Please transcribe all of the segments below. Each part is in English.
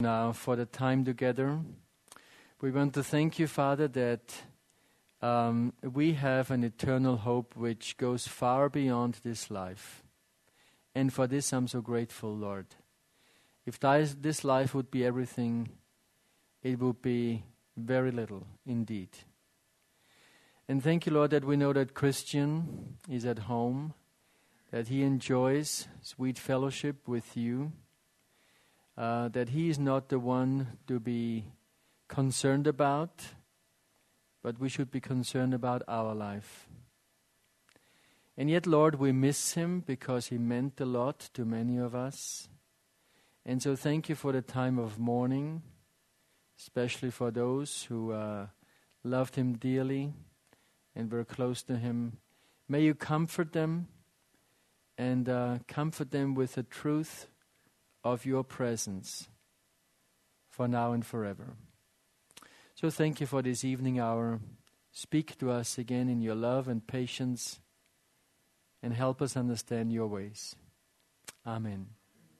now for the time together. We want to thank you, Father, that we have an eternal hope which goes far beyond this life. And for this I'm so grateful, Lord. If this life would be everything, it would be very little indeed. And thank you, Lord, that we know that Christian is at home, that he enjoys sweet fellowship with you, that he is not the one to be concerned about, but we should be concerned about our life. And yet, Lord, we miss him because he meant a lot to many of us. And so thank you for the time of mourning, especially for those who loved him dearly and were close to him. May you comfort them and comfort them with the truth of your presence for now and forever. So thank you for this evening hour. Speak to us again in your love and patience and help us understand your ways. Amen.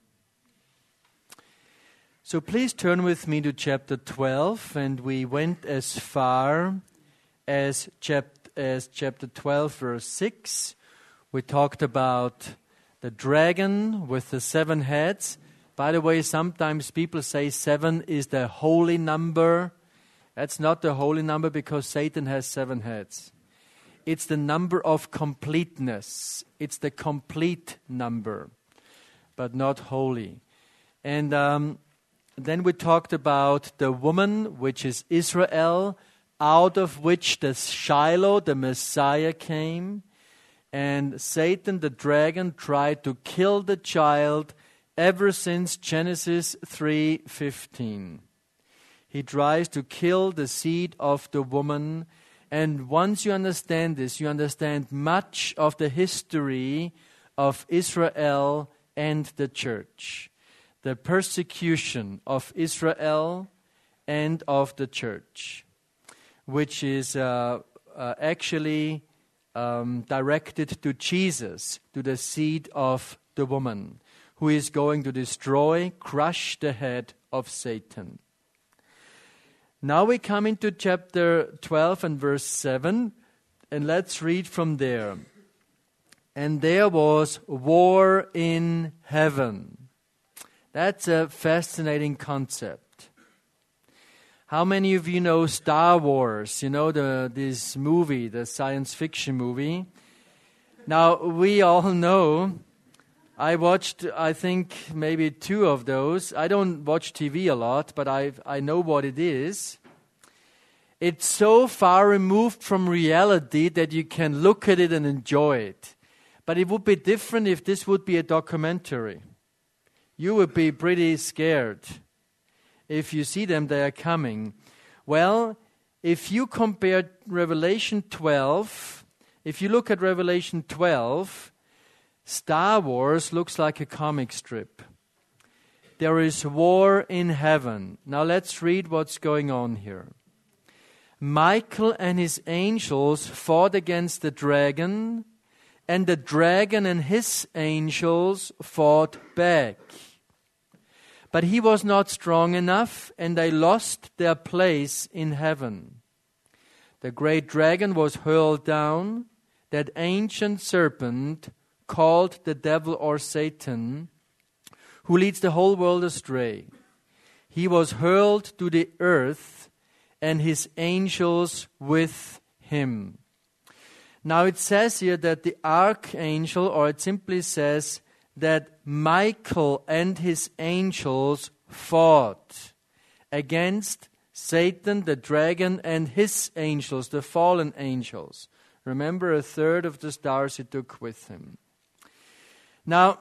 So please turn with me to chapter 12, and we went as far as chapter 12, verse 6. We talked about the dragon with the 7 heads. By the way, sometimes people say 7 is the holy number. That's not the holy number because Satan has 7 heads. It's the number of completeness. It's the complete number, but not holy. And then we talked about the woman, which is Israel, out of which the Shiloh, the Messiah, came. And Satan, the dragon, tried to kill the child ever since Genesis 3:15. He tries to kill the seed of the woman. And once you understand this, you understand much of the history of Israel and the church. The persecution of Israel and of the church, which is actually directed to Jesus, to the seed of the woman, who is going to destroy, crush the head of Satan. Now we come into chapter 12 and verse 7, and let's read from there. And there was war in heaven. That's a fascinating concept. How many of you know Star Wars? You know this movie, the science fiction movie. Now, we all know, I watched, I think, maybe 2 of those. I don't watch TV a lot, but I know what it is. It's so far removed from reality that you can look at it and enjoy it. But it would be different if this would be a documentary. You would be pretty scared. If you see them, they are coming. Well, if you compare Revelation 12, if you look at Revelation 12, Star Wars looks like a comic strip. There is war in heaven. Now let's read what's going on here. Michael and his angels fought against the dragon, and the dragon and his angels fought back. But he was not strong enough, and they lost their place in heaven. The great dragon was hurled down, that ancient serpent called the devil or Satan, who leads the whole world astray. He was hurled to the earth, and his angels with him. Now it says here that the archangel, or it simply says that Michael and his angels fought against Satan, the dragon, and his angels, the fallen angels. Remember, 1/3 of the stars he took with him. Now,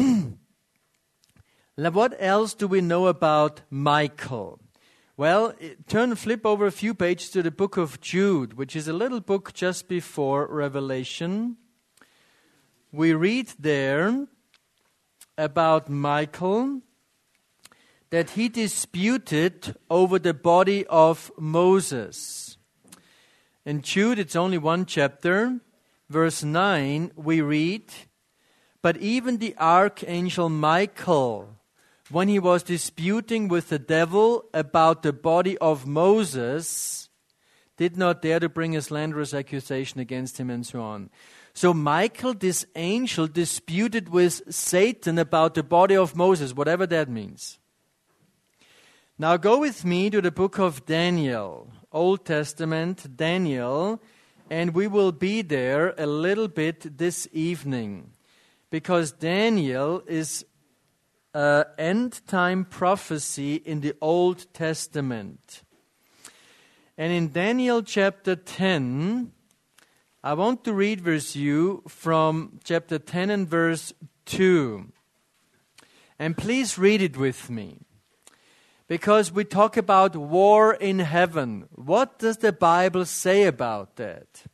what else do we know about Michael? Well, flip over a few pages to the book of Jude, which is a little book just before Revelation. We read there about Michael that he disputed over the body of Moses. In Jude, it's only 1 chapter. Verse 9, we read, "But even the archangel Michael, when he was disputing with the devil about the body of Moses, did not dare to bring a slanderous accusation against him and so on. So Michael, this angel, disputed with Satan about the body of Moses, whatever that means. Now go with me to the book of Daniel, Old Testament, Daniel, and we will be there a little bit this evening, because Daniel is an end-time prophecy in the Old Testament. And in Daniel chapter 10, I want to read verse you from chapter 10 and verse 2. And please read it with me. Because we talk about war in heaven. What does the Bible say about that?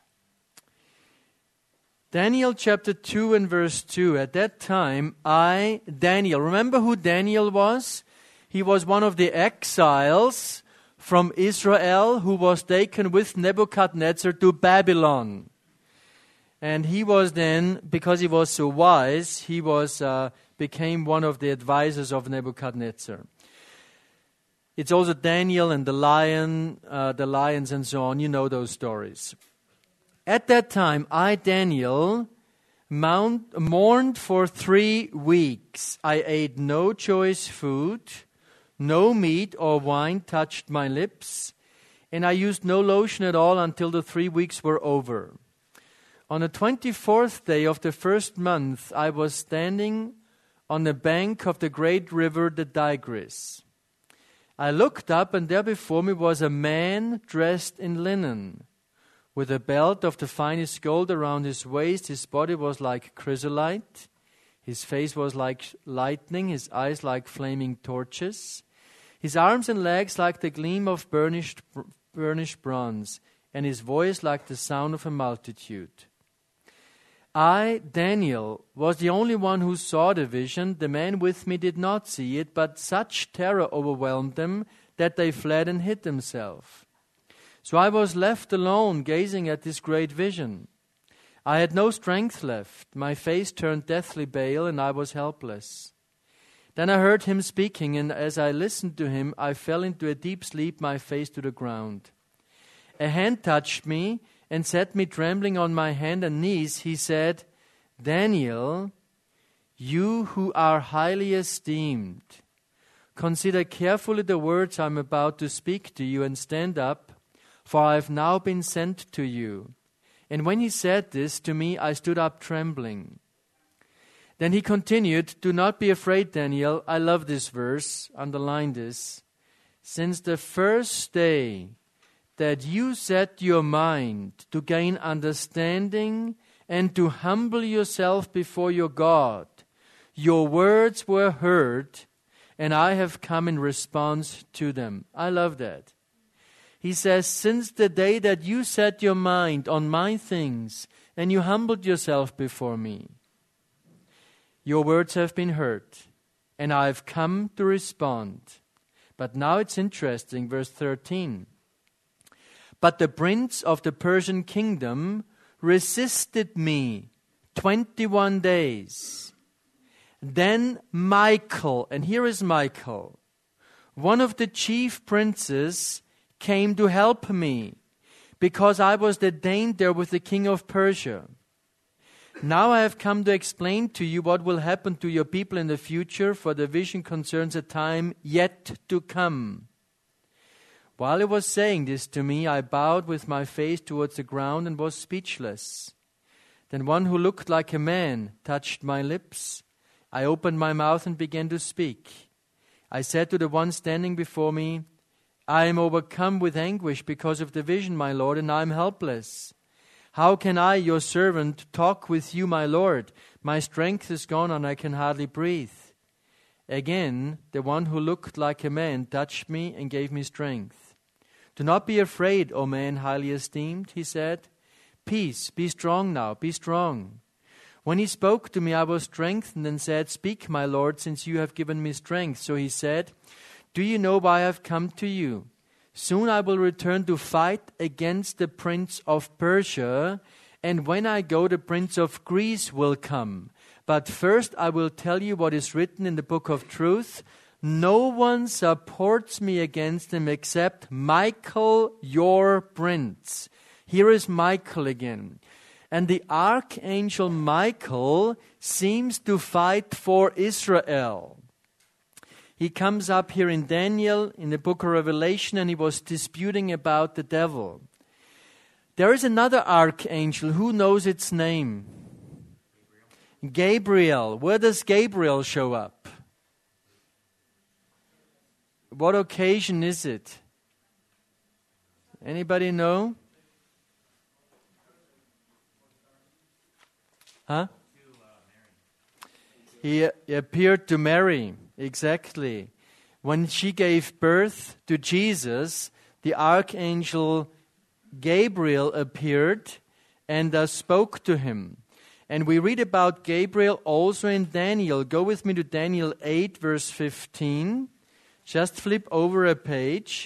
Daniel chapter 2 and verse 2. At that time, Daniel, remember who Daniel was? He was one of the exiles from Israel who was taken with Nebuchadnezzar to Babylon. And he was then, because he was so wise, he became one of the advisors of Nebuchadnezzar. It's also Daniel and the lions and so on. You know those stories. At that time, Daniel, mourned for 3 weeks. I ate no choice food. No meat or wine touched my lips, and I used no lotion at all until the 3 weeks were over. On the 24th day of the first month, I was standing on the bank of the great river, the Tigris. I looked up, and there before me was a man dressed in linen, with a belt of the finest gold around his waist. His body was like chrysolite. His face was like lightning, his eyes like flaming torches, his arms and legs like the gleam of burnished bronze, and his voice like the sound of a multitude. I, Daniel, was the only one who saw the vision. The man with me did not see it, but such terror overwhelmed them that they fled and hid themselves. So I was left alone, gazing at this great vision. I had no strength left. My face turned deathly pale, and I was helpless. Then I heard him speaking, and as I listened to him, I fell into a deep sleep, my face to the ground. A hand touched me and set me trembling on my hand and knees. He said, Daniel, you who are highly esteemed, consider carefully the words I am about to speak to you and stand up, for I have now been sent to you. And when he said this to me, I stood up trembling. Then he continued, do not be afraid, Daniel. I love this verse. Underline this. Since the first day that you set your mind to gain understanding and to humble yourself before your God, your words were heard, and I have come in response to them. I love that. He says, since the day that you set your mind on my things and you humbled yourself before me, your words have been heard, and I have come to respond. But now it's interesting, verse 13. But the prince of the Persian kingdom resisted me 21 days. Then Michael, and here is Michael, one of the chief princes, came to help me, because I was detained there with the king of Persia. Now I have come to explain to you what will happen to your people in the future, for the vision concerns a time yet to come. While he was saying this to me, I bowed with my face towards the ground and was speechless. Then one who looked like a man touched my lips. I opened my mouth and began to speak. I said to the one standing before me, I am overcome with anguish because of the vision, my Lord, and I am helpless. How can I, your servant, talk with you, my Lord? My strength is gone and I can hardly breathe. Again, the one who looked like a man touched me and gave me strength. Do not be afraid, O man highly esteemed, he said. Peace, be strong now, be strong. When he spoke to me, I was strengthened and said, Speak, my Lord, since you have given me strength. So he said, Do you know why I have come to you? Soon I will return to fight against the prince of Persia, and when I go, the prince of Greece will come. But first I will tell you what is written in the book of truth. No one supports me against him except Michael, your prince. Here is Michael again. And the archangel Michael seems to fight for Israel. He comes up here in Daniel, in the book of Revelation, and he was disputing about the devil. There is another archangel. Who knows its name? Gabriel. Where does Gabriel show up? What occasion is it? Anybody know? Huh? He appeared to Mary, exactly. When she gave birth to Jesus, the archangel Gabriel appeared and spoke to him. And we read about Gabriel also in Daniel. Go with me to Daniel 8, verse 15. Just flip over a page.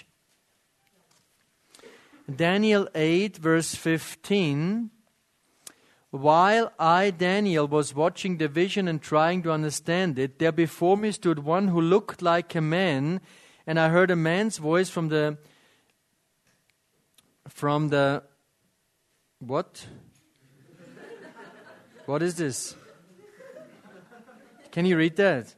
Daniel 8, verse 15. While I, Daniel, was watching the vision and trying to understand it, there before me stood one who looked like a man, and I heard a man's voice from the what? What is this? Can you read that?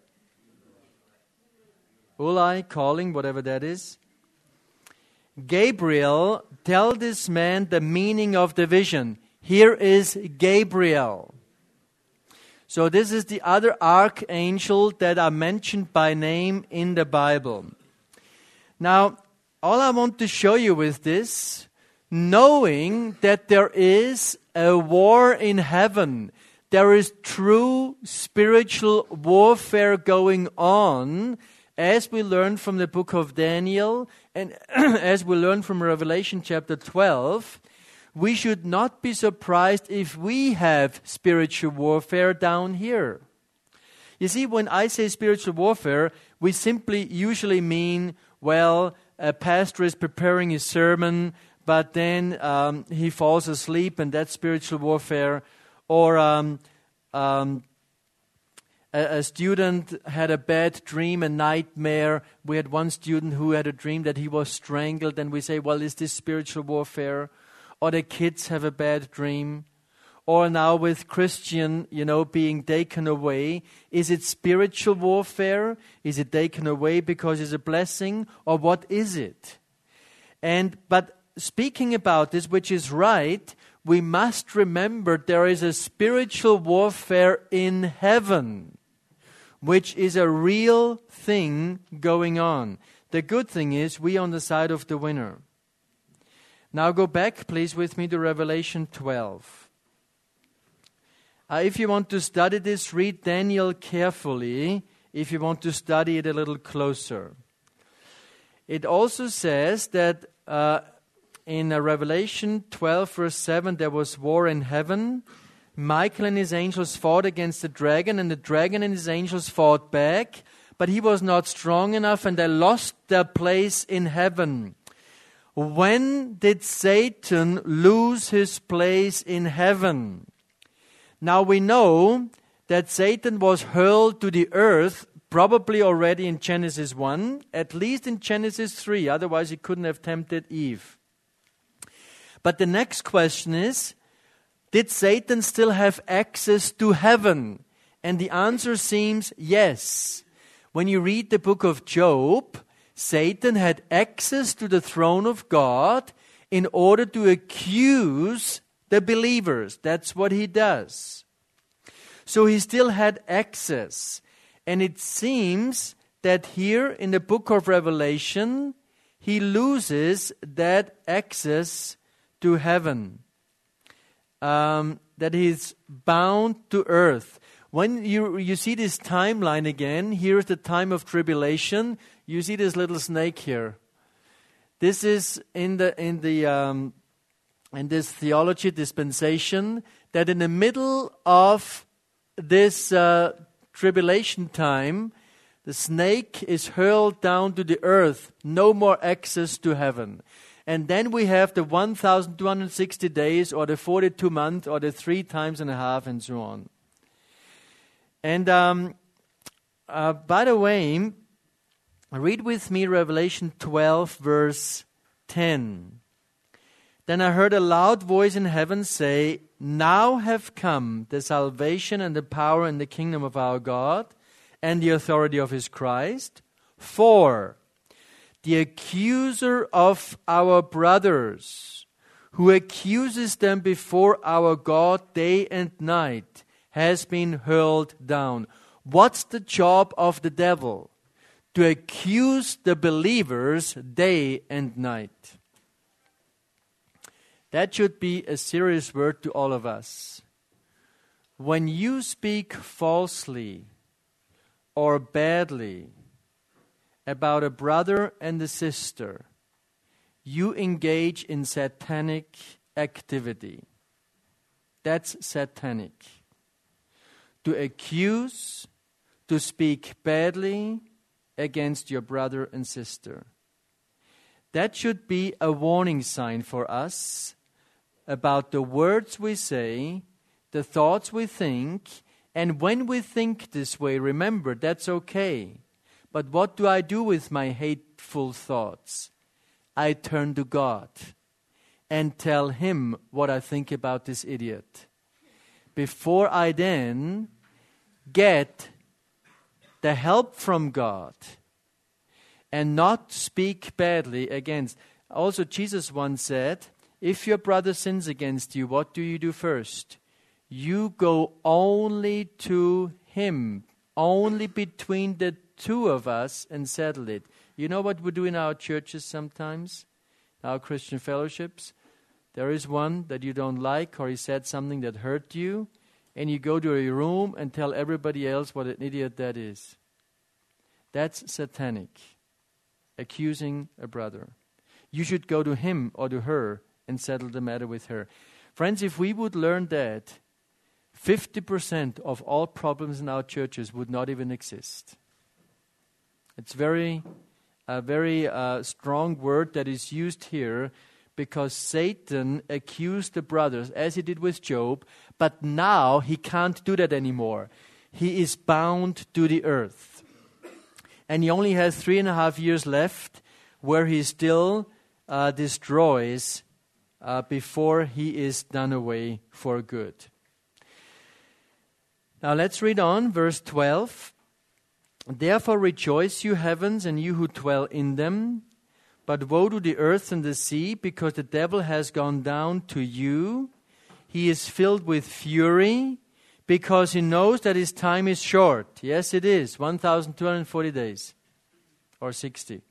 Ulai calling, whatever that is. Gabriel, tell this man the meaning of the vision. Here is Gabriel. So this is the other archangel that are mentioned by name in the Bible. Now, all I want to show you with this, knowing that there is a war in heaven, there is true spiritual warfare going on, as we learn from the book of Daniel and as we learn from Revelation chapter 12, we should not be surprised if we have spiritual warfare down here. You see, when I say spiritual warfare, we simply usually mean, well, a pastor is preparing his sermon, but then he falls asleep, and that's spiritual warfare. Or a student had a bad dream, a nightmare. We had one student who had a dream that he was strangled, and we say, well, is this spiritual warfare? Or the kids have a bad dream. Or now with Christian, being taken away. Is it spiritual warfare? Is it taken away because it's a blessing? Or what is it? But speaking about this, which is right, we must remember there is a spiritual warfare in heaven, which is a real thing going on. The good thing is we are on the side of the winner. Now go back, please, with me to Revelation 12. If you want to study this, read Daniel carefully. If you want to study it a little closer. It also says that in Revelation 12, verse 7, there was war in heaven. Michael and his angels fought against the dragon, and the dragon and his angels fought back. But he was not strong enough, and they lost their place in heaven. When did Satan lose his place in heaven? Now we know that Satan was hurled to the earth probably already in Genesis 1, at least in Genesis 3, otherwise he couldn't have tempted Eve. But the next question is, did Satan still have access to heaven? And the answer seems yes. When you read the book of Job, Satan had access to the throne of God in order to accuse the believers. That's what he does. So he still had access. And it seems that here in the book of Revelation, he loses that access to heaven. That he's bound to earth. When you see this timeline again, here's the time of tribulation. You see this little snake here. This is in this theology dispensation that in the middle of this tribulation time, the snake is hurled down to the earth. No more access to heaven. And then we have the 1,260 days or the 42 months or the 3 times and a half and so on. And by the way, read with me Revelation 12, verse 10. Then I heard a loud voice in heaven say, "Now have come the salvation and the power and the kingdom of our God and the authority of his Christ. For the accuser of our brothers, who accuses them before our God day and night, has been hurled down." What's the job of the devil? To accuse the believers day and night. That should be a serious word to all of us. When you speak falsely or badly about a brother and a sister, you engage in satanic activity. That's satanic. To accuse, to speak badly against your brother and sister. That should be a warning sign for us about the words we say, the thoughts we think, and when we think this way, remember, that's okay. But what do I do with my hateful thoughts? I turn to God and tell Him what I think about this idiot, before I then get the help from God and not speak badly against. Also, Jesus once said, if your brother sins against you, what do you do first? You go only to him, only between the two of us, and settle it. You know what we do in our churches sometimes, our Christian fellowships? There is one that you don't like, or he said something that hurt you, and you go to your room and tell everybody else what an idiot that is. That's satanic, accusing a brother. You should go to him or to her and settle the matter with her. Friends, if we would learn that, 50% of all problems in our churches would not even exist. It's a very strong word that is used here, because Satan accused the brothers, as he did with Job, but now he can't do that anymore. He is bound to the earth. And he only has 3.5 years left where he still destroys before he is done away for good. Now let's read on, verse 12. Therefore rejoice, you heavens, and you who dwell in them. But woe to the earth and the sea, because the devil has gone down to you. He is filled with fury, because he knows that his time is short. Yes, it is, 1,240 days, or 60.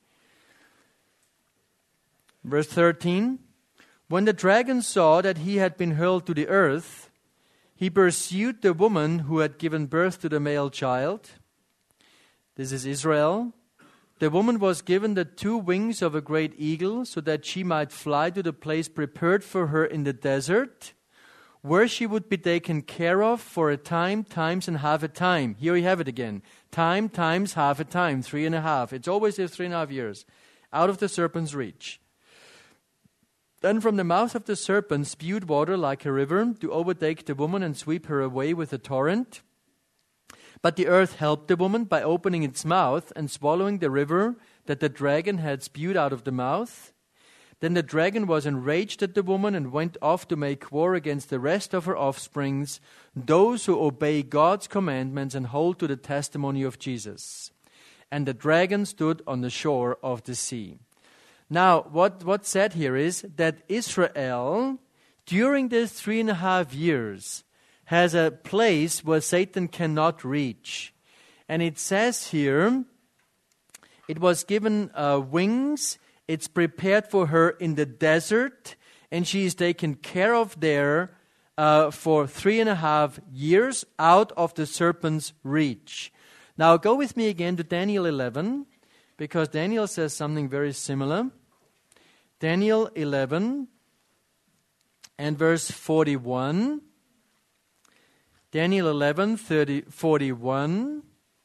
Verse 13. When the dragon saw that he had been hurled to the earth, he pursued the woman who had given birth to the male child. This is Israel. The woman was given the 2 wings of a great eagle, so that she might fly to the place prepared for her in the desert, where she would be taken care of for a time, times, and half a time. Here we have it again. Time, times, half a time, 3.5. It's always 3.5 years. Out of the serpent's reach. Then from the mouth of the serpent spewed water like a river to overtake the woman and sweep her away with a torrent. But the earth helped the woman by opening its mouth and swallowing the river that the dragon had spewed out of the mouth. Then the dragon was enraged at the woman and went off to make war against the rest of her offsprings, those who obey God's commandments and hold to the testimony of Jesus. And the dragon stood on the shore of the sea. Now, what's said here is that Israel, during these 3.5 years, has a place where Satan cannot reach. And it says here, it was given wings, it's prepared for her in the desert, and she is taken care of there for 3.5 years out of the serpent's reach. Now go with me again to Daniel 11, because Daniel says something very similar. Daniel 11 and verse 41. Daniel 11, 41.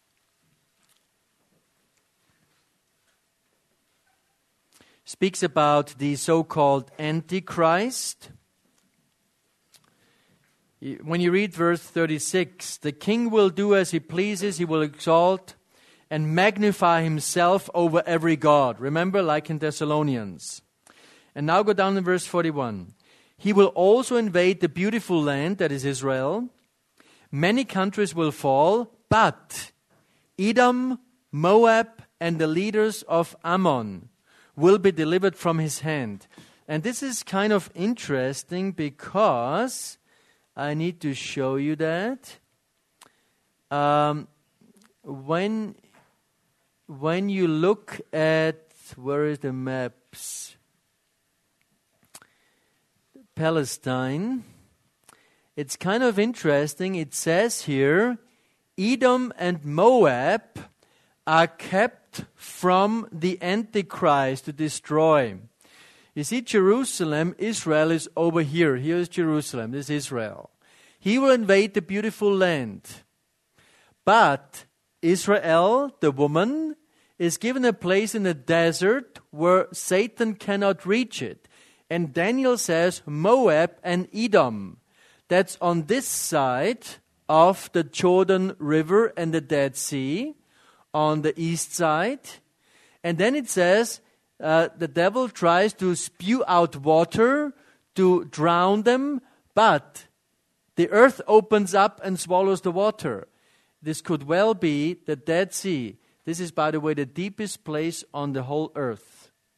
Speaks about the so-called Antichrist. When you read verse 36, the king will do as he pleases, he will exalt and magnify himself over every god. Remember, like in Thessalonians. And now go down to verse 41. He will also invade the beautiful land, that is Israel. Many countries will fall, but Edom, Moab, and the leaders of Ammon will be delivered from his hand. And this is kind of interesting because I need to show you that. When you look at, where is the maps? Palestine. It's kind of interesting. It says here, Edom and Moab are kept from the Antichrist to destroy. You see, Jerusalem, Israel is over here. Here is Jerusalem. This is Israel. He will invade the beautiful land. But Israel, the woman, is given a place in the desert where Satan cannot reach it. And Daniel says Moab and Edom. That's on this side of the Jordan River and the Dead Sea, on the east side. And then it says the devil tries to spew out water to drown them, but the earth opens up and swallows the water. This could well be the Dead Sea. This is, by the way, the deepest place on the whole earth.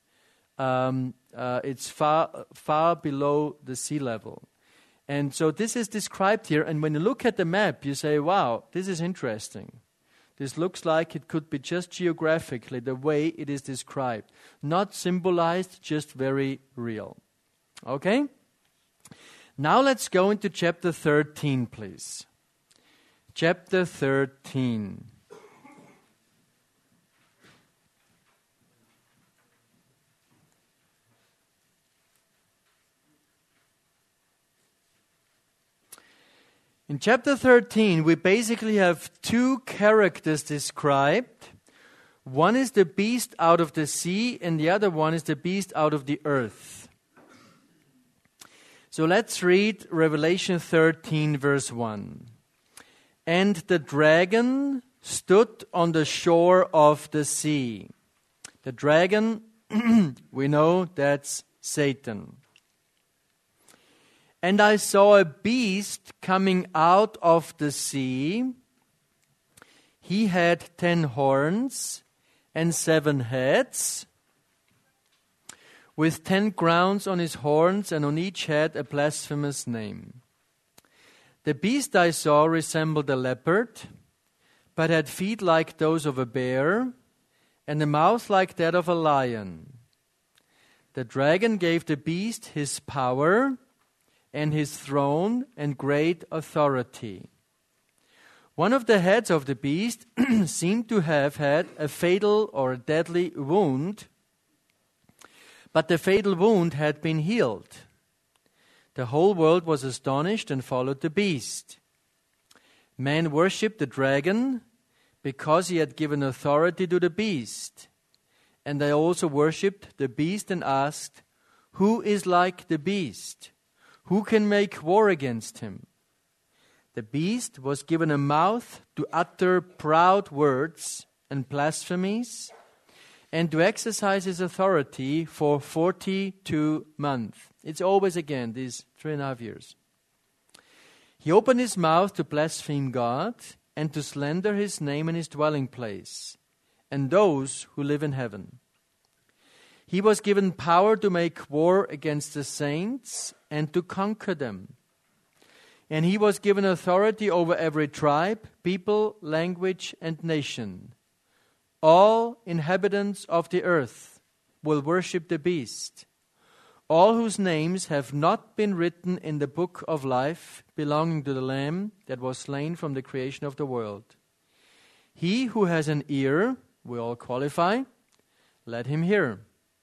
It's far below the sea level. And so this is described here. And when you look at the map, you say, wow, this is interesting. This looks like it could be just geographically the way it is described. Not symbolized, just very real. Okay? Now let's go into chapter 13, please. Chapter 13. In chapter 13, we basically have two characters described. One is the beast out of the sea, and the other one is the beast out of the earth. So let's read Revelation 13, verse 1. And the dragon stood on the shore of the sea. The dragon, we know that's Satan. And I saw a beast coming out of the sea. He had 10 horns and 7 heads, with 10 crowns on his horns, and on each head a blasphemous name. The beast I saw resembled a leopard, but had feet like those of a bear, and a mouth like that of a lion. The dragon gave the beast his power and his throne and great authority. One of the heads of the beast seemed to have had a fatal or a deadly wound, but the fatal wound had been healed. The whole world was astonished and followed the beast. Men worshipped the dragon because he had given authority to the beast. And they also worshipped the beast and asked, "Who is like the beast? Who can make war against him?" The beast was given a mouth to utter proud words and blasphemies, and to exercise his authority for 42 months. It's always again these 3.5 years. He opened his mouth to blaspheme God and to slander his name and his dwelling place, and those who live in heaven. He was given power to make war against the saints and to conquer them. And he was given authority over every tribe, people, language, and nation. All inhabitants of the earth will worship the beast, all whose names have not been written in the book of life belonging to the Lamb that was slain from the creation of the world. He who has an ear, we all qualify, let him hear.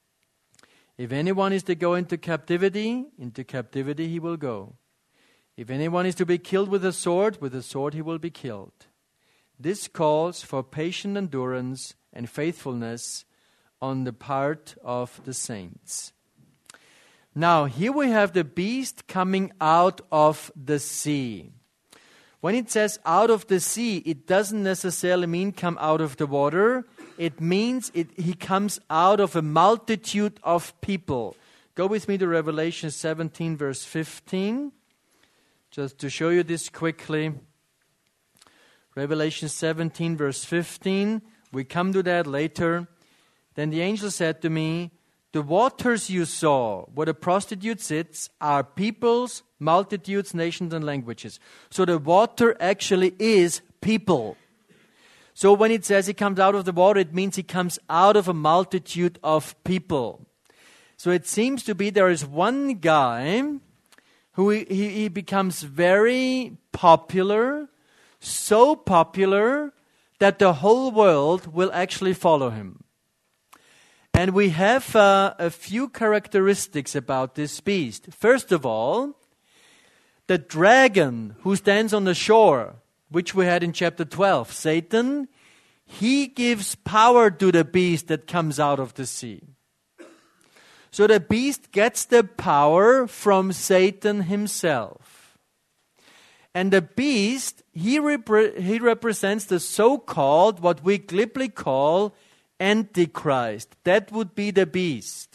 If anyone is to go into captivity he will go. If anyone is to be killed with a sword he will be killed. This calls for patient endurance and faithfulness on the part of the saints. Now, here we have the beast coming out of the sea. When it says out of the sea, it doesn't necessarily mean come out of the water. It means he comes out of a multitude of people. Go with me to Revelation 17, verse 15. Just to show you this quickly. Revelation 17, verse 15. We come to that later. Then the angel said to me, the waters you saw, where the prostitute sits, are peoples, multitudes, nations, and languages. So the water actually is people. So when it says he comes out of the water, it means he comes out of a multitude of people. So it seems to be there is one guy who he becomes very popular, so popular that the whole world will actually follow him. And we have a few characteristics about this beast. First of all, the dragon who stands on the shore, which we had in chapter 12, Satan, he gives power to the beast that comes out of the sea. So the beast gets the power from Satan himself. And the beast, he represents the so-called, what we glibly call, Antichrist. That would be the beast.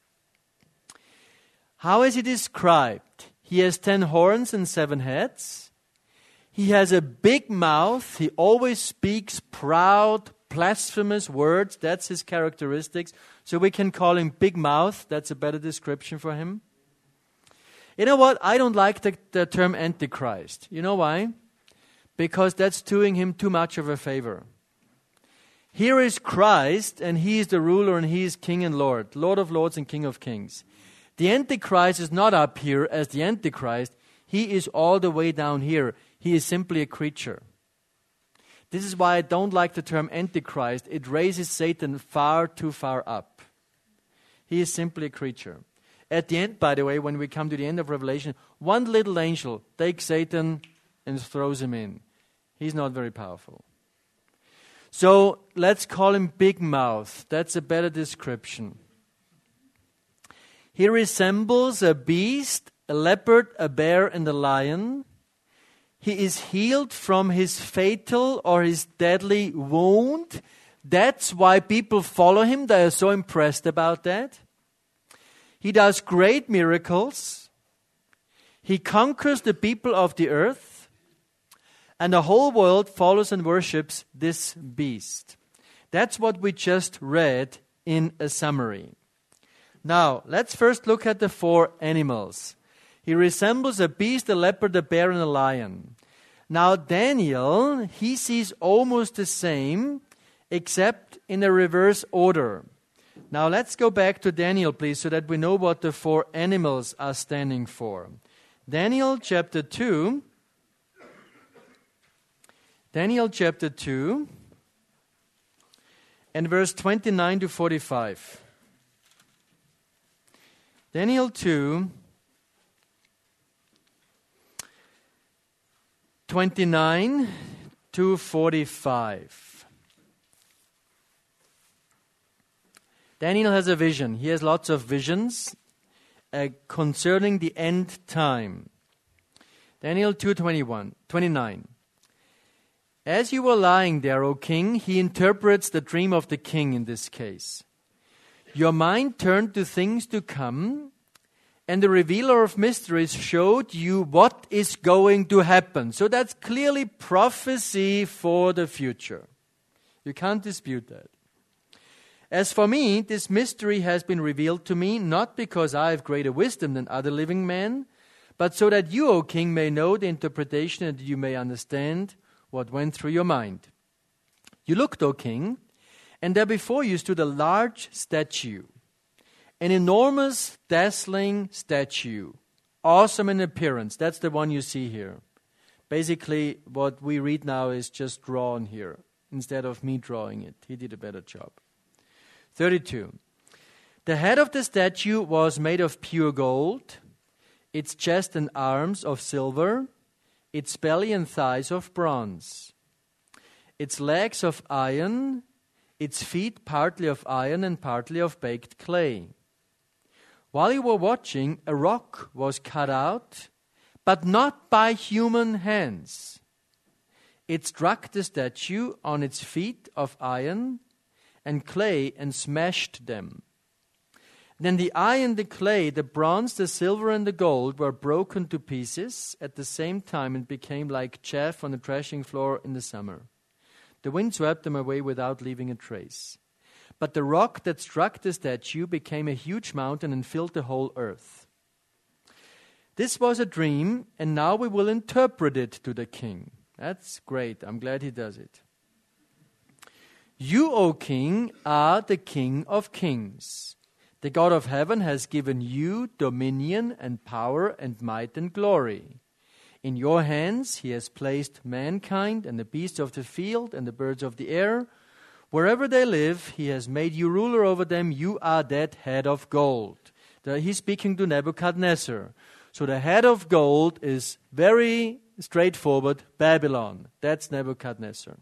How is he described? He has 10 horns and 7 heads. He has a big mouth. He always speaks proud, blasphemous words. That's his characteristics. So we can call him big mouth. That's a better description for him. You know what? I don't like the term Antichrist. You know why? Because that's doing him too much of a favor. Here is Christ, and he is the ruler, and he is King and Lord, Lord of lords and King of kings. The Antichrist is not up here as the Antichrist. He is all the way down here. He is simply a creature. This is why I don't like the term Antichrist. It raises Satan far too far up. He is simply a creature. At the end, by the way, when we come to the end of Revelation, one little angel takes Satan and throws him in. He's not very powerful. So let's call him Big Mouth. That's a better description. He resembles a beast, a leopard, a bear, and a lion. He is healed from his fatal or his deadly wound. That's why people follow him. They are so impressed about that. He does great miracles. He conquers the people of the earth. And the whole world follows and worships this beast. That's what we just read in a summary. Now, let's first look at the 4 animals. He resembles a beast, a leopard, a bear, and a lion. Now, Daniel, he sees almost the same, except in a reverse order. Now, let's go back to Daniel, please, so that we know what the 4 animals are standing for. Daniel chapter 2. Daniel chapter 2 and verse 29 to 45. Daniel 2, 29 to 45. Daniel has a vision. He has lots of visions concerning the end time. Daniel 2:29. As you were lying there, O king, he interprets the dream of the king in this case. Your mind turned to things to come, and the revealer of mysteries showed you what is going to happen. So that's clearly prophecy for the future. You can't dispute that. As for me, this mystery has been revealed to me, not because I have greater wisdom than other living men, but so that you, O king, may know the interpretation and you may understand what went through your mind. You looked, O king, and there before you stood a large statue, an enormous, dazzling statue, awesome in appearance. That's the one you see here. Basically, what we read now is just drawn here, instead of me drawing it. He did a better job. 32. The head of the statue was made of pure gold, its chest and arms of silver, its belly and thighs of bronze, its legs of iron, its feet partly of iron and partly of baked clay. While you were watching, a rock was cut out, but not by human hands. It struck the statue on its feet of iron and clay and smashed them. Then the iron, the clay, the bronze, the silver, and the gold were broken to pieces. At the same time, it became like chaff on the threshing floor in the summer. The wind swept them away without leaving a trace. But the rock that struck the statue became a huge mountain and filled the whole earth. This was a dream, and now we will interpret it to the king. That's great. I'm glad he does it. You, O king, are the King of kings. The God of heaven has given you dominion and power and might and glory. In your hands he has placed mankind and the beasts of the field and the birds of the air. Wherever they live, he has made you ruler over them. You are that head of gold. He's speaking to Nebuchadnezzar. So the head of gold is very straightforward, Babylon. That's Nebuchadnezzar.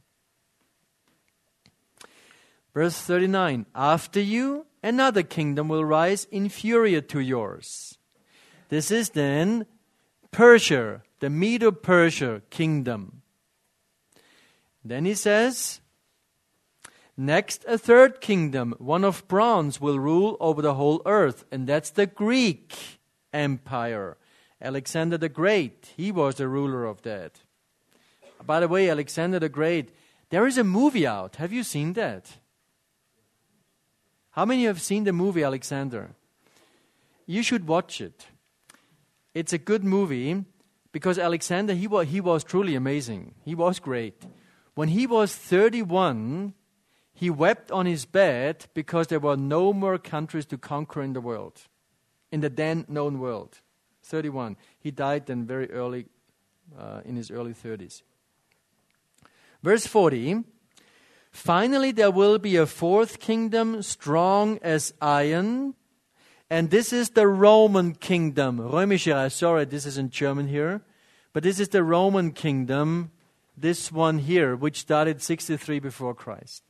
Verse 39, after you, another kingdom will rise inferior to yours. This is then Persia, the Medo-Persia kingdom. Then he says, next, a third kingdom, one of bronze, will rule over the whole earth, and that's the Greek Empire. Alexander the Great, he was the ruler of that. By the way, Alexander the Great, there is a movie out. Have you seen that? How many have seen the movie Alexander? You should watch it. It's a good movie because Alexander, he was truly amazing. He was great. When he was 31, he wept on his bed because there were no more countries to conquer in the world, in the then known world. 31. He died then very early, in his early 30s. Verse 40, finally there will be a fourth kingdom, strong as iron, and this is the Roman kingdom. Römische Reich, sorry, this is in German here, but this is the Roman kingdom, this one here, which started 63 before Christ.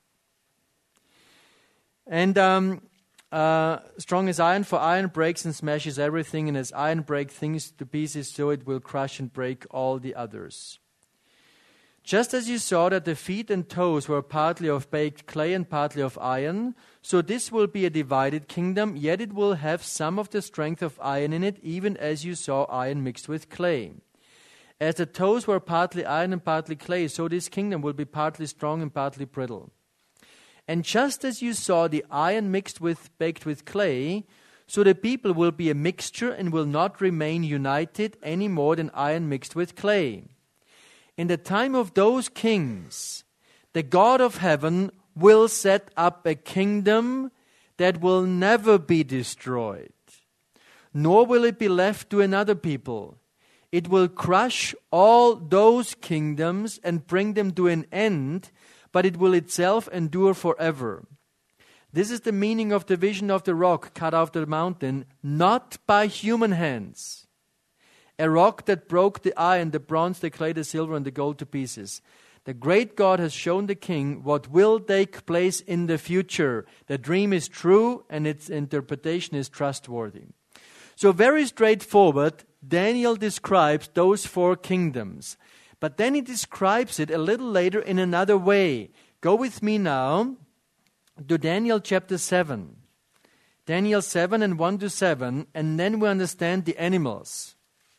And strong as iron, for iron breaks and smashes everything, and as iron breaks things to pieces, so it will crush and break all the others. Just as you saw that the feet and toes were partly of baked clay and partly of iron, so this will be a divided kingdom, yet it will have some of the strength of iron in it, even as you saw iron mixed with clay. As the toes were partly iron and partly clay, so this kingdom will be partly strong and partly brittle. And just as you saw the iron baked with clay, so the people will be a mixture and will not remain united any more than iron mixed with clay. In the time of those kings, the God of heaven will set up a kingdom that will never be destroyed, nor will it be left to another people. It will crush all those kingdoms and bring them to an end, but it will itself endure forever. This is the meaning of the vision of the rock cut out of the mountain, not by human hands. A rock that broke the iron, the bronze, the clay, the silver, and the gold to pieces. The great God has shown the king what will take place in the future. The dream is true and its interpretation is trustworthy. So very straightforward, Daniel describes those four kingdoms. But then he describes it a little later in another way. Go with me now to Daniel chapter 7. Daniel 7 and 1 to 7, and then we understand the animals.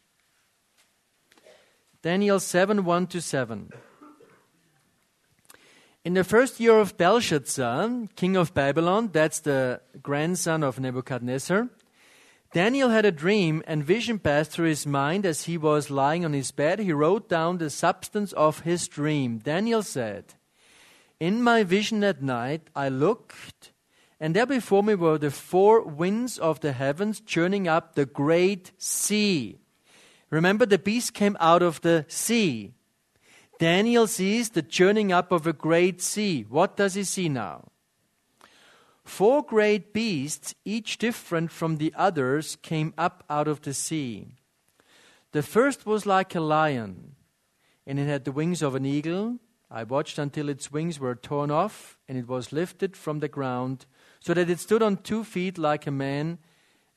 Daniel 7, 1 to 7. In the first year of Belshazzar, king of Babylon, that's the grandson of Nebuchadnezzar, Daniel had a dream, and vision passed through his mind as he was lying on his bed. He wrote down the substance of his dream. Daniel said, in my vision at night I looked, and there before me were the four winds of the heavens churning up the great sea. Remember, the beast came out of the sea. Daniel sees the churning up of a great sea. What does he see now? Four great beasts, each different from the others, came up out of the sea. The first was like a lion, and it had the wings of an eagle. I watched until its wings were torn off, and it was lifted from the ground, so that it stood on 2 feet like a man,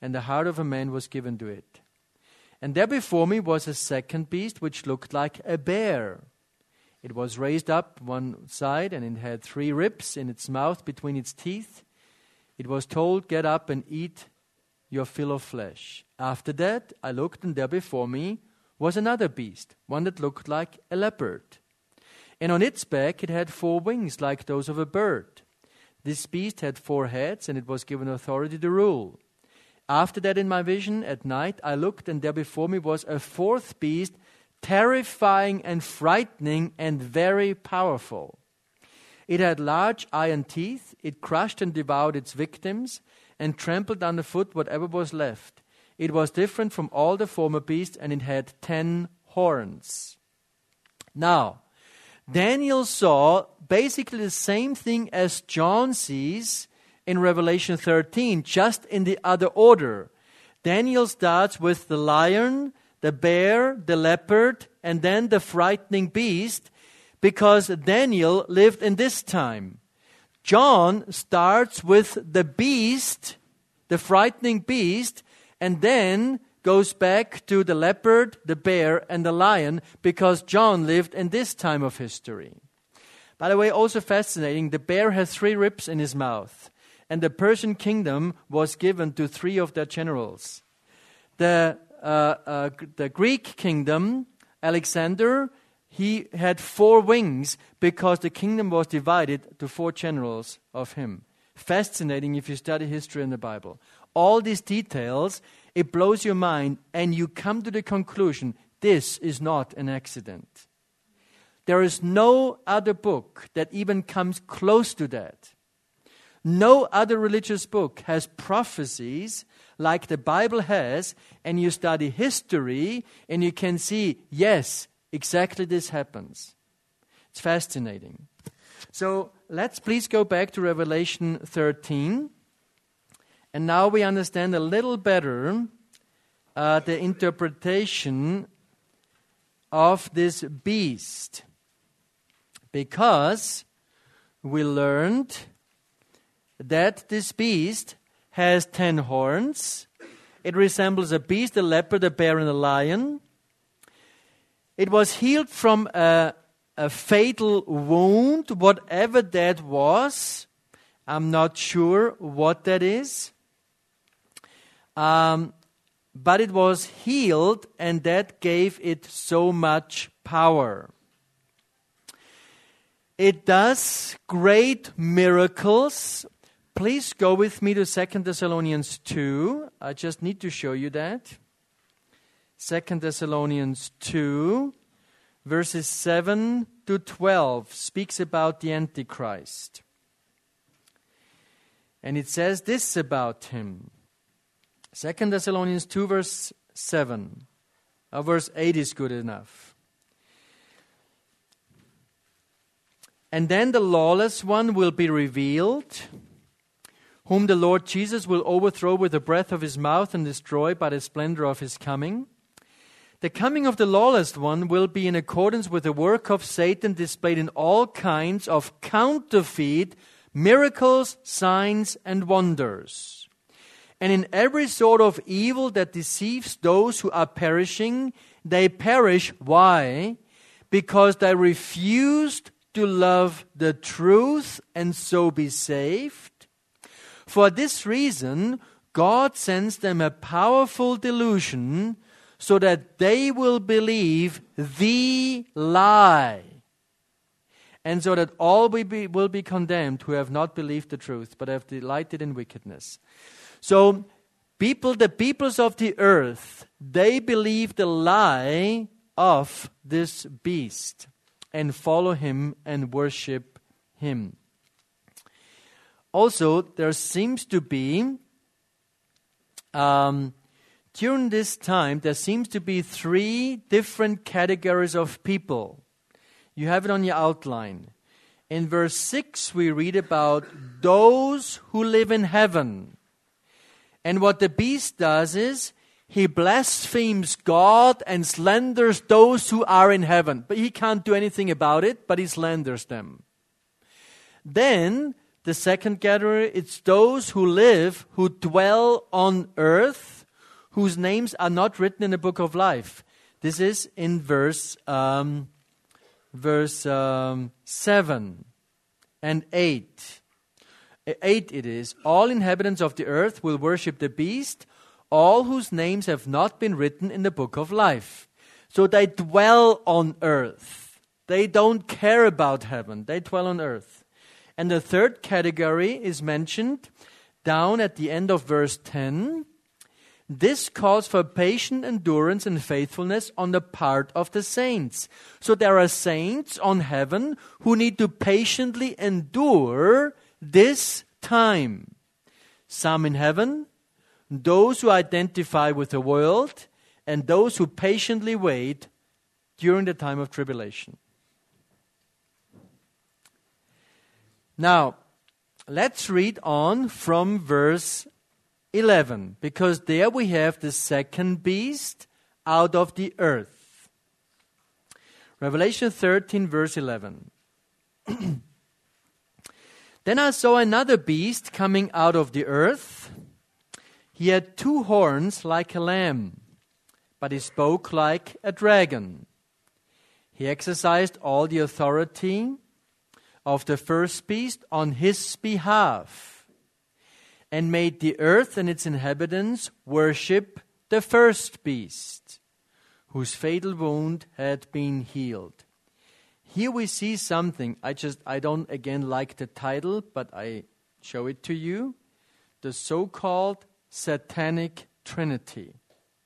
and the heart of a man was given to it. And there before me was a second beast, which looked like a bear. It was raised up one side, and it had 3 ribs in its mouth between its teeth. It was told, "Get up and eat your fill of flesh." After that, I looked, and there before me was another beast, one that looked like a leopard. And on its back it had 4 wings like those of a bird. This beast had 4 heads, and it was given authority to rule. After that, in my vision at night, I looked, and there before me was a 4th beast, terrifying and frightening and very powerful. It had large iron teeth. It crushed and devoured its victims and trampled underfoot whatever was left. It was different from all the former beasts, and it had 10 horns. Now, Daniel saw basically the same thing as John sees in Revelation 13, just in the other order. Daniel starts with the lion, the bear, the leopard, and then the frightening beast, because Daniel lived in this time. John starts with the beast, the frightening beast, and then goes back to the leopard, the bear, and the lion, because John lived in this time of history. By the way, also fascinating, the bear has 3 ribs in his mouth, and the Persian kingdom was given to 3 of their generals. The Greek kingdom, Alexander, he had 4 wings because the kingdom was divided to 4 generals of him. Fascinating if you study history in the Bible. All these details, it blows your mind, and you come to the conclusion, this is not an accident. There is no other book that even comes close to that. No other religious book has prophecies like the Bible has, and you study history and you can see, yes, exactly this happens. It's fascinating. So let's please go back to Revelation 13. And now we understand a little better the interpretation of this beast. Because we learned that this beast has 10 horns. It resembles a beast, a leopard, a bear, and a lion. It was healed from a fatal wound, whatever that was. I'm not sure what that is. But it was healed, and that gave it so much power. It does great miracles. Please go with me to 2 Thessalonians 2. I just need to show you that. 2 Thessalonians 2, verses 7 to 12, speaks about the Antichrist. And it says this about him. 2 Thessalonians 2, verse 7. Verse 8 is good enough. And then the lawless one will be revealed, whom the Lord Jesus will overthrow with the breath of his mouth and destroy by the splendor of his coming. The coming of the lawless one will be in accordance with the work of Satan displayed in all kinds of counterfeit miracles, signs, and wonders. And in every sort of evil that deceives those who are perishing, they perish. Why? Because they refused to love the truth and so be saved. For this reason, God sends them a powerful delusion so that they will believe the lie, and so that all will be condemned who have not believed the truth, but have delighted in wickedness. So, the peoples of the earth, they believe the lie of this beast and follow him and worship him. Also, there seems to be, during this time, there seems to be 3 different categories of people. You have it on your outline. In verse 6, we read about those who live in heaven. And what the beast does is, he blasphemes God and slanders those who are in heaven. But he can't do anything about it, but he slanders them. Then, The second category, it's those who live, who dwell on earth, whose names are not written in the book of life. This is in verse 7 and 8. 8 it is, all inhabitants of the earth will worship the beast, all whose names have not been written in the book of life. So they dwell on earth. They don't care about heaven. They dwell on earth. And the third category is mentioned down at the end of verse 10. This calls for patient endurance and faithfulness on the part of the saints. So there are saints on heaven who need to patiently endure this time. Some in heaven, those who identify with the world, and those who patiently wait during the time of tribulation. Now, let's read on from verse 11, because there we have the second beast out of the earth. Revelation 13, verse 11. Then I saw another beast coming out of the earth. He had 2 horns like a lamb, but he spoke like a dragon. He exercised all the authority of the first beast on his behalf, and made the earth and its inhabitants worship the first beast, whose fatal wound had been healed. Here we see something. I don't again like the title, but I show it to you. The so-called Satanic Trinity.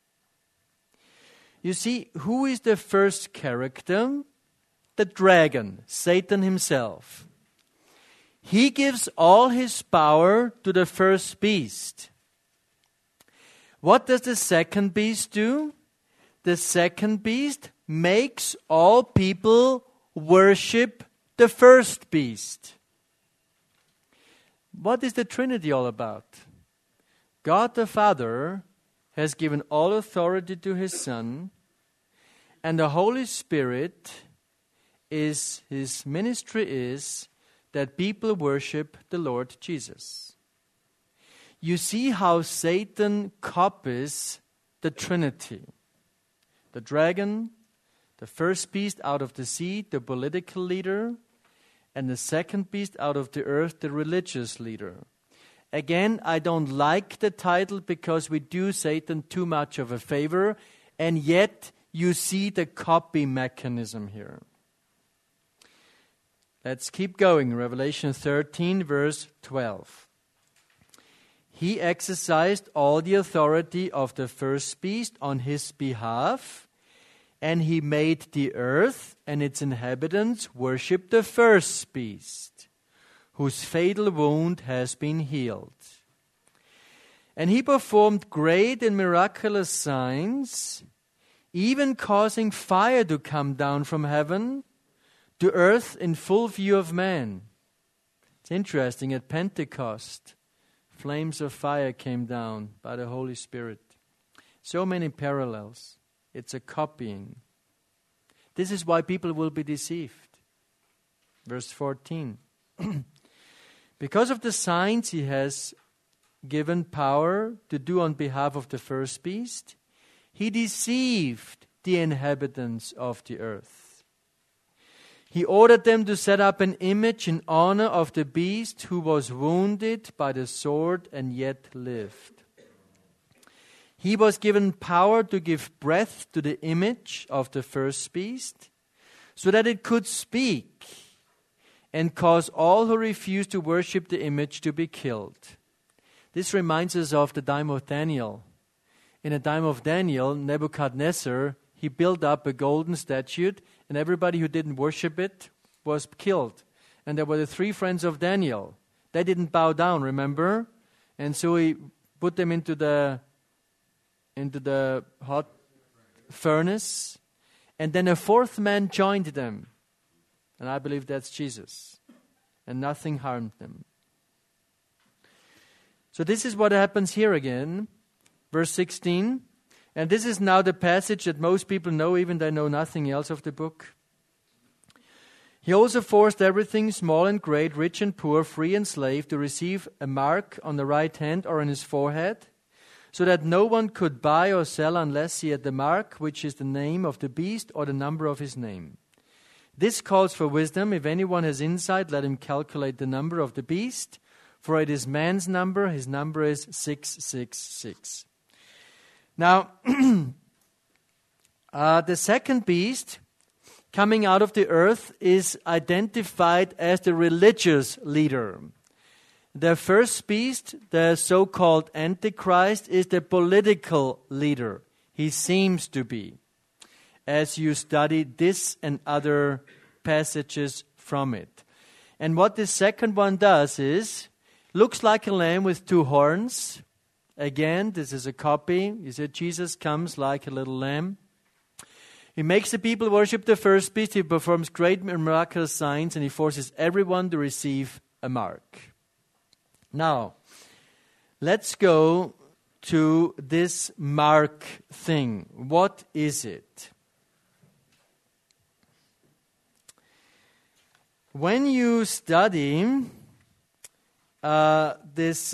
You see, who is the first character? The dragon, Satan himself. He gives all his power to the first beast. What does the second beast do? The second beast makes all people worship the first beast. What is the Trinity all about? God the Father has given all authority to his Son, and the Holy Spirit his ministry is that people worship the Lord Jesus. You see how Satan copies the Trinity. The dragon, the first beast out of the sea, the political leader, and the second beast out of the earth, the religious leader. Again, I don't like the title because we do Satan too much of a favor, and yet you see the copy mechanism here. Let's keep going. Revelation 13, verse 12. He exercised all the authority of the first beast on his behalf, and he made the earth and its inhabitants worship the first beast, whose fatal wound has been healed. And he performed great and miraculous signs, even causing fire to come down from heaven to earth in full view of man. It's interesting, at Pentecost, flames of fire came down by the Holy Spirit. So many parallels. It's a copying. This is why people will be deceived. Verse 14. Because of the signs he has given power to do on behalf of the first beast, he deceived the inhabitants of the earth. He ordered them to set up an image in honor of the beast who was wounded by the sword and yet lived. He was given power to give breath to the image of the first beast so that it could speak and cause all who refuse to worship the image to be killed. This reminds us of the time of Daniel. In the time of Daniel, Nebuchadnezzar, he built up a golden statue, and everybody who didn't worship it was killed. And there were the 3 friends of Daniel. They didn't bow down, remember? And so he put them into the hot furnace. And then a 4th man joined them. And I believe that's Jesus. And nothing harmed them. So this is what happens here again. Verse 16. And this is now the passage that most people know, even they know nothing else of the book. He also forced everything, small and great, rich and poor, free and slave, to receive a mark on the right hand or on his forehead, so that no one could buy or sell unless he had the mark, which is the name of the beast or the number of his name. This calls for wisdom. If anyone has insight, let him calculate the number of the beast, for it is man's number. His number is 666. Now, the second beast coming out of the earth is identified as the religious leader. The first beast, the so-called Antichrist, is the political leader. He seems to be, as you study this and other passages from it. And what this second one does is, looks like a lamb with two horns. Again, this is a copy. You see, Jesus comes like a little lamb. He makes the people worship the first beast. He performs great and miraculous signs, and he forces everyone to receive a mark. Now, let's go to this mark thing. What is it? When you study this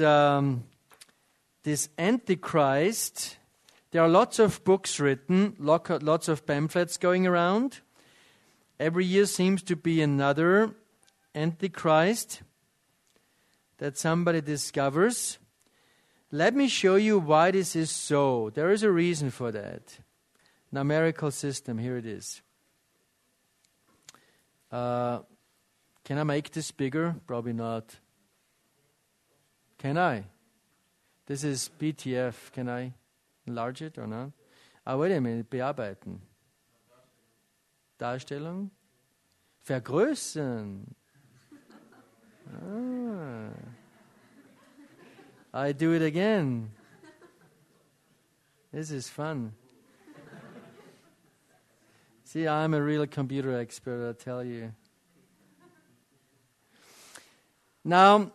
Antichrist, there are lots of books written, lots of pamphlets going around. Every year seems to be another Antichrist that somebody discovers. Let me show you why this is so. There is a reason for that. Numerical system, here it is. Can I make this bigger? Probably not. Can I? This is BTF. Can I enlarge it or not? Wait a minute. Bearbeiten. Darstellung. Vergrößern. I do it again. This is fun. See, I'm a real computer expert, I tell you. Now,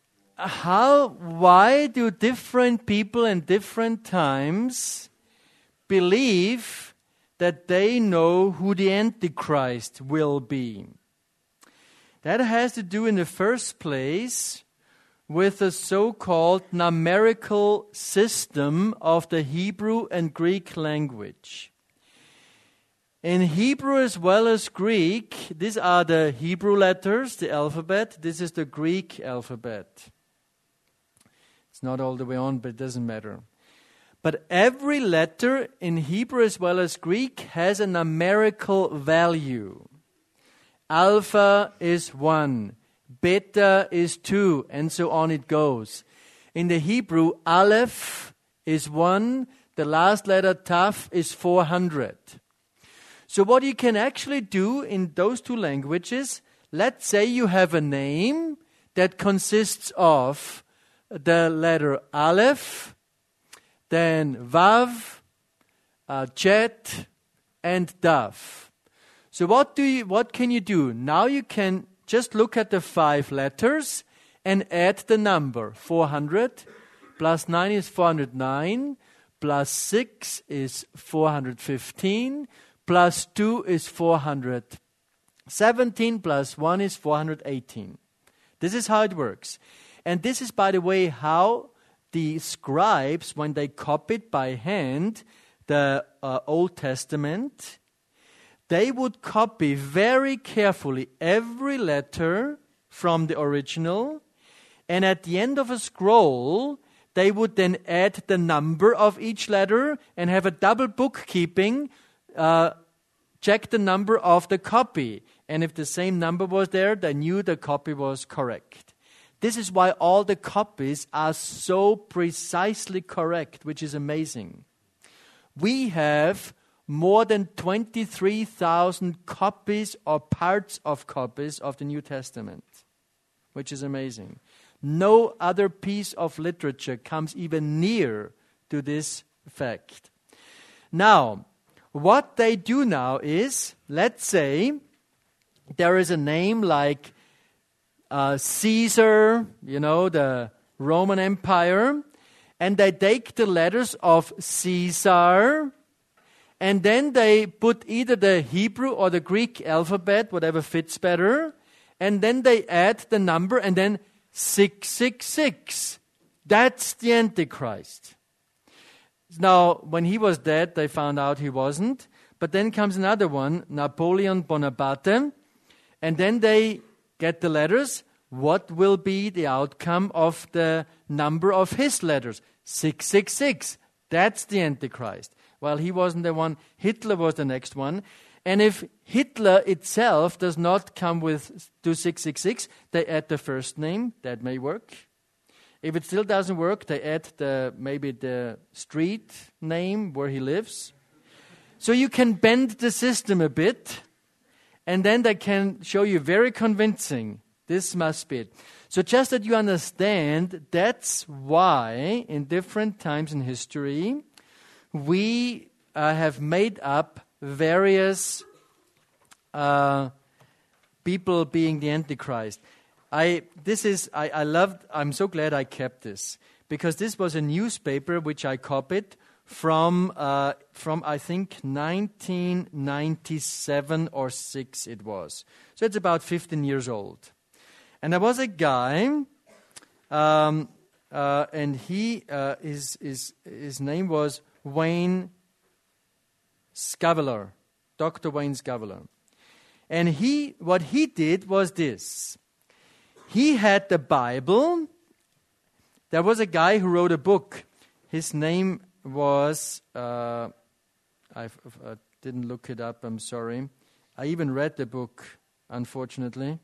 why do different people in different times believe that they know who the Antichrist will be? That has to do in the first place with the so-called numerical system of the Hebrew and Greek language. In Hebrew as well as Greek, these are the Hebrew letters, the alphabet. This is the Greek alphabet. It's not all the way on, but it doesn't matter. But every letter in Hebrew as well as Greek has a numerical value. Alpha is 1, beta is 2, and so on it goes. In the Hebrew, Aleph is 1, the last letter Taf is 400. So what you can actually do in those two languages, let's say you have a name that consists of the letter Aleph, then Vav, Chet, and Daf. So what can you do? Now you can just look at the 5 letters and add the number. 400 plus 9 is 409, plus 6 is 415, plus 2 is 417, plus 1 is 418. This is how it works. And this is, by the way, how the scribes, when they copied by hand the Old Testament, they would copy very carefully every letter from the original, and at the end of a scroll, they would then add the number of each letter and have a double bookkeeping, check the number of the copy. And if the same number was there, they knew the copy was correct. This is why all the copies are so precisely correct, which is amazing. We have more than 23,000 copies or parts of copies of the New Testament, which is amazing. No other piece of literature comes even near to this fact. Now, what they do now is, let's say there is a name like Caesar, the Roman Empire, and they take the letters of Caesar And then they put either the Hebrew or the Greek alphabet, whatever fits better. And then they add the number and then 666. That's the Antichrist. Now, when he was dead, they found out he wasn't. But then comes another one, Napoleon Bonaparte. And then they get the letters. What will be the outcome of the number of his letters? 666. That's the Antichrist. Well, he wasn't the one. Hitler was the next one. And if Hitler itself does not come with 2666, they add the first name. That may work. If it still doesn't work, they add maybe the street name where he lives. So you can bend the system a bit, and then they can show you very convincing. This must be it. So just that you understand, that's why in different times in history, we have made up various people being the Antichrist. I'm so glad I kept this, because this was a newspaper which I copied from I think 1997 or 6 it was. So it's about 15 years old. And there was a guy, and his name was Wayne Scaveller, Dr. Wayne Scaveller. And what he did was this. He had the Bible. There was a guy who wrote a book. His name was, I didn't look it up, I'm sorry. I even read the book, unfortunately.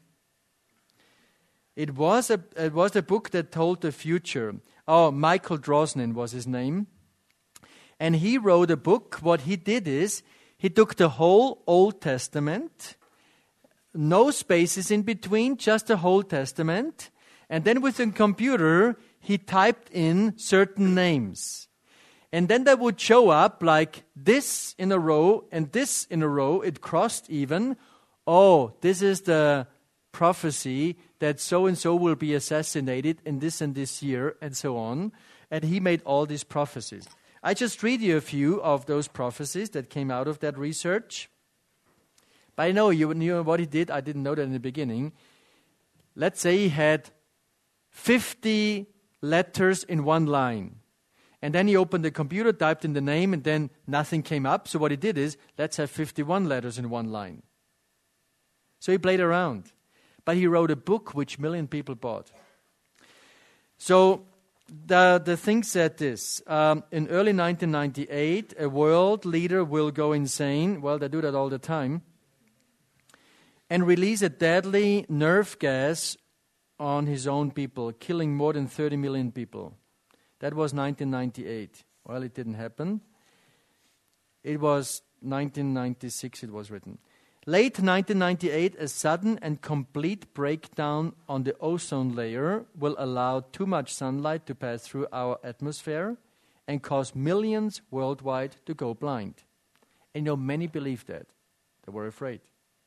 It was a book that told the future. Oh, Michael Drosnin was his name. And he wrote a book. What he did is, he took the whole Old Testament, no spaces in between, just the whole Testament. And then with a computer, he typed in certain names. And then they would show up like this in a row and this in a row. It crossed even. Oh, this is the prophecy that so-and-so will be assassinated in this and this year, and so on. And he made all these prophecies. I just read you a few of those prophecies that came out of that research. But I know you knew what he did. I didn't know that in the beginning. Let's say he had 50 letters in one line. And then he opened the computer, typed in the name, and then nothing came up. So what he did is, let's have 51 letters in one line. So he played around. But he wrote a book which 1 million people bought. So the thing said this. In early 1998, a world leader will go insane. Well, they do that all the time. And release a deadly nerve gas on his own people, killing more than 30 million people. That was 1998. Well, it didn't happen. It was 1996 it was written. Late 1998, a sudden and complete breakdown on the ozone layer will allow too much sunlight to pass through our atmosphere and cause millions worldwide to go blind. And many believed that. They were afraid.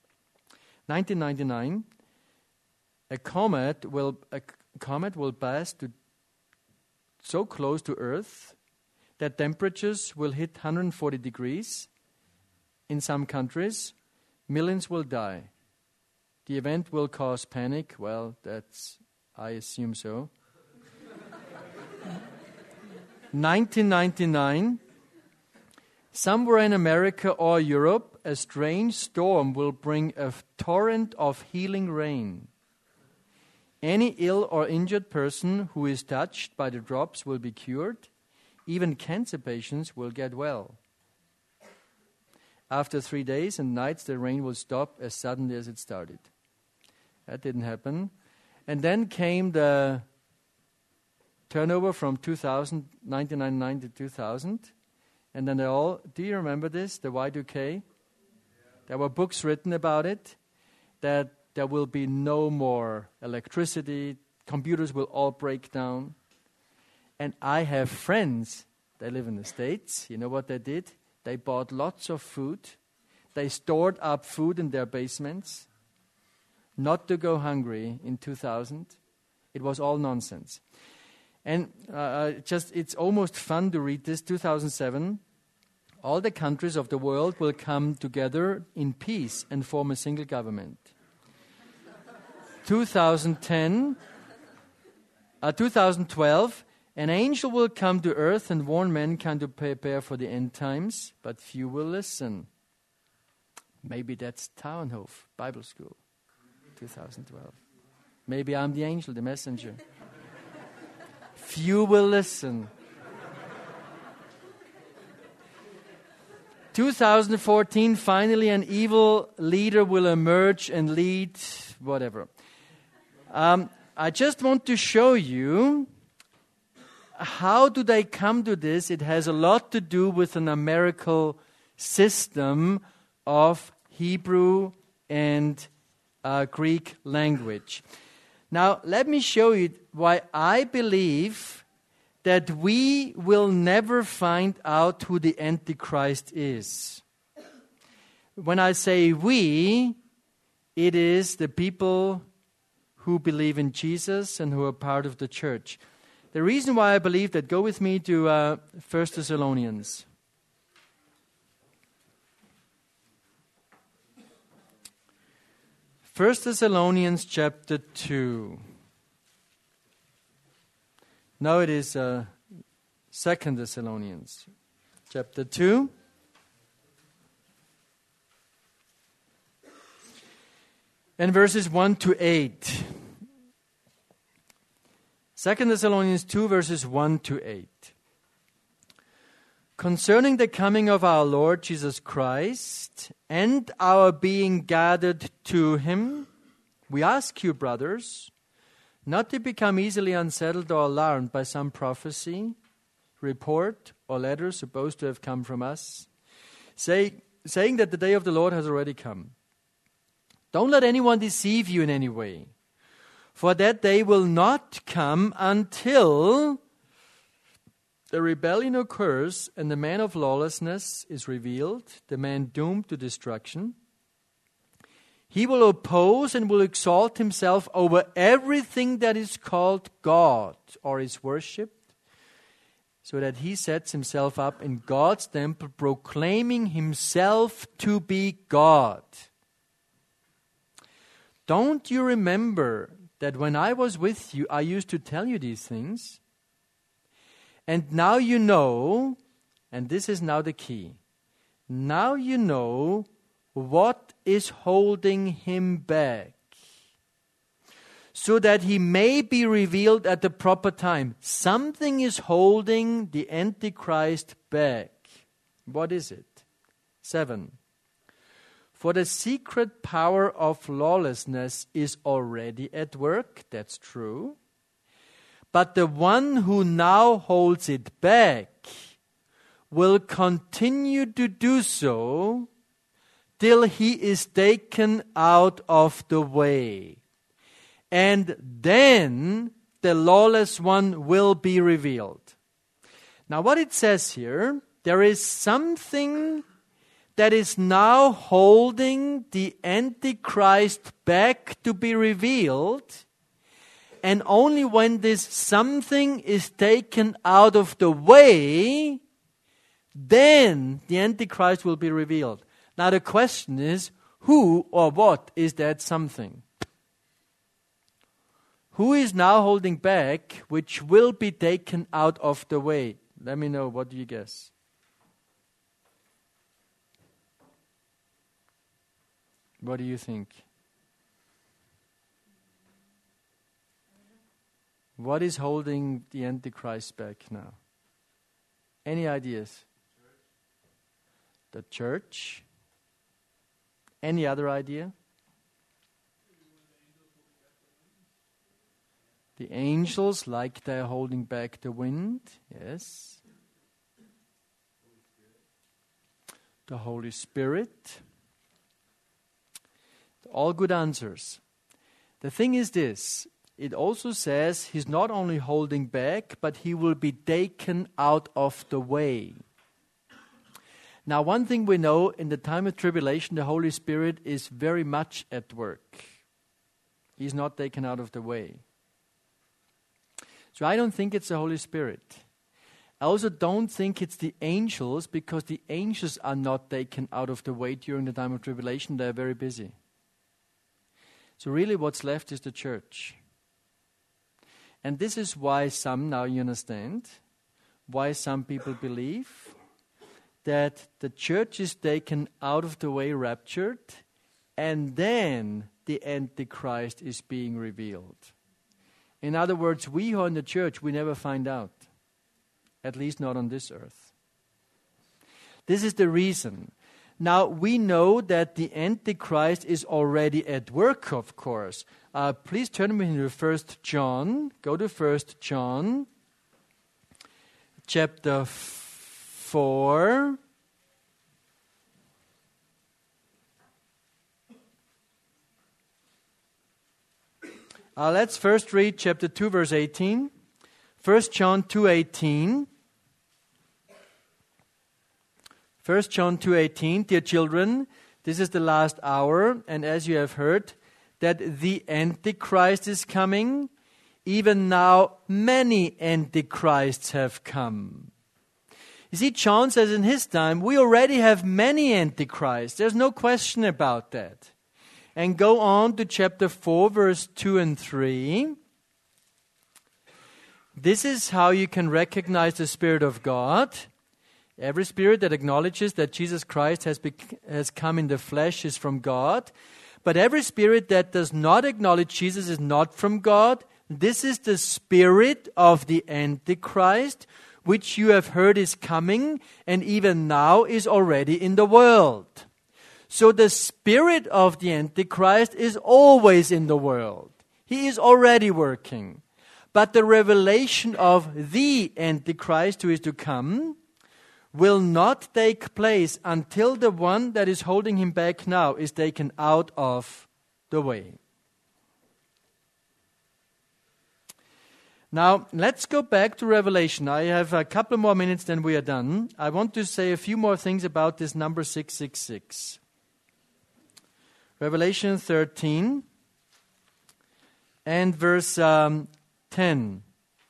1999, a comet will pass so close to Earth that temperatures will hit 140 degrees in some countries. Millions will die. The event will cause panic. Well, I assume so. 1999, somewhere in America or Europe, a strange storm will bring a torrent of healing rain. Any ill or injured person who is touched by the drops will be cured. Even cancer patients will get well. After 3 days and nights, the rain will stop as suddenly as it started. That didn't happen. And then came the turnover from 1999 to 2000. And then do you remember this, the Y2K? Yeah. There were books written about it, that there will be no more electricity, computers will all break down. And I have friends, they live in the States. You know what they did? They bought lots of food. They stored up food in their basements, not to go hungry in 2000. It was all nonsense. And it's almost fun to read this. 2007, all the countries of the world will come together in peace and form a single government. 2012, an angel will come to earth and warn mankind to prepare for the end times, but few will listen. Maybe that's Tauernhof Bible School, 2012. Maybe I'm the angel, the messenger. Few will listen. 2014, finally an evil leader will emerge and lead whatever. I just want to show you how do they come to this. It has a lot to do with a numerical system of Hebrew and Greek language. Now, let me show you why I believe that we will never find out who the Antichrist is. When I say we, it is the people who believe in Jesus and who are part of the church. The reason why I believe that, go with me to 1 Thessalonians. 1 Thessalonians chapter 2. No, it is 2 Thessalonians chapter 2. And verses 1 to 8. 2 Thessalonians 2, verses 1 to 8. Concerning the coming of our Lord Jesus Christ and our being gathered to Him, we ask you, brothers, not to become easily unsettled or alarmed by some prophecy, report, or letter supposed to have come from us, saying that the day of the Lord has already come. Don't let anyone deceive you in any way, for that day will not come until the rebellion occurs and the man of lawlessness is revealed, the man doomed to destruction. He will oppose and will exalt himself over everything that is called God or is worshipped, so that he sets himself up in God's temple, proclaiming himself to be God. Don't you remember that when I was with you, I used to tell you these things? And now you know, and this is now the key, now you know what is holding him back, so that he may be revealed at the proper time. Something is holding the Antichrist back. What is it? 7. For the secret power of lawlessness is already at work. That's true. But the one who now holds it back will continue to do so till he is taken out of the way. And then the lawless one will be revealed. Now what it says here, there is something that is now holding the Antichrist back to be revealed. And only when this something is taken out of the way, then the Antichrist will be revealed. Now the question is, who or what is that something? Who is now holding back, which will be taken out of the way? Let me know, what do you guess? What do you think? What is holding the Antichrist back now? Any ideas? The church? Any other idea? The angels, like they're holding back the wind. Yes. The Holy Spirit. All good answers. The thing is this. It also says he's not only holding back, but he will be taken out of the way. Now, one thing we know, in the time of tribulation, the Holy Spirit is very much at work. He's not taken out of the way. So I don't think it's the Holy Spirit. I also don't think it's the angels, because the angels are not taken out of the way during the time of tribulation. They're very busy. So really what's left is the church. And this is why some, now you understand, why some people believe that the church is taken out of the way, raptured, and then the Antichrist is being revealed. In other words, we who are in the church, we never find out. At least not on this earth. This is the reason. Now, we know that the Antichrist is already at work, of course. Please turn me to 1 John. Go to 1 John, chapter 4. Let's first read chapter 2, verse 18. 1 John 2:18. 1 John 2:18, dear children, this is the last hour, and as you have heard, that the Antichrist is coming, even now many Antichrists have come. You see, John says in his time, we already have many Antichrists. There's no question about that. And go on to chapter 4, verse 2 and 3. This is how you can recognize the Spirit of God. Every spirit that acknowledges that Jesus Christ has come in the flesh is from God. But every spirit that does not acknowledge Jesus is not from God. This is the spirit of the Antichrist, which you have heard is coming, and even now is already in the world. So the spirit of the Antichrist is always in the world. He is already working. But the revelation of the Antichrist who is to come will not take place until the one that is holding him back now is taken out of the way. Now, let's go back to Revelation. I have a couple more minutes, then we are done. I want to say a few more things about this number 666. Revelation 13 and verse 10.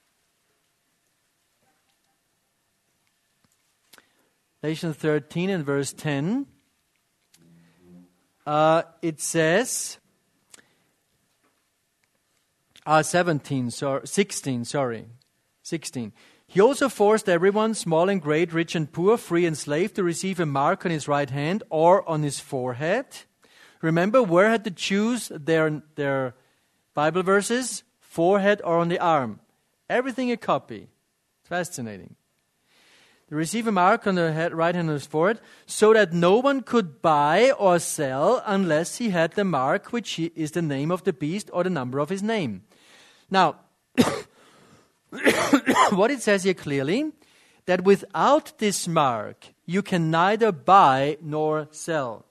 Revelation 13 and verse 10. It says, 16. He also forced everyone, small and great, rich and poor, free and slave, to receive a mark on his right hand or on his forehead. Remember, where had to choose their Bible verses? Forehead or on the arm. Everything a copy. Fascinating. To receive a mark on the right hand of his forehead, so that no one could buy or sell unless he had the mark, which is the name of the beast or the number of his name. Now, what it says here clearly, that without this mark, you can neither buy nor sell.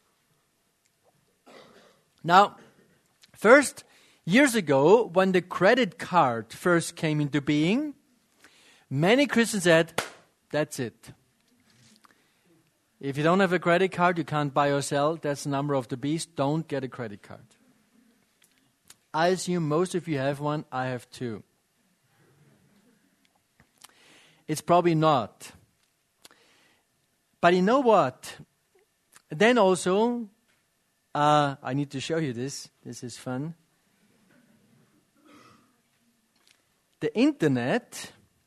Now, first, years ago, when the credit card first came into being, many Christians said, that's it. If you don't have a credit card, you can't buy or sell. That's the number of the beast. Don't get a credit card. I assume most of you have one. I have two. It's probably not. But you know what? Then also, I need to show you this. This is fun. The internet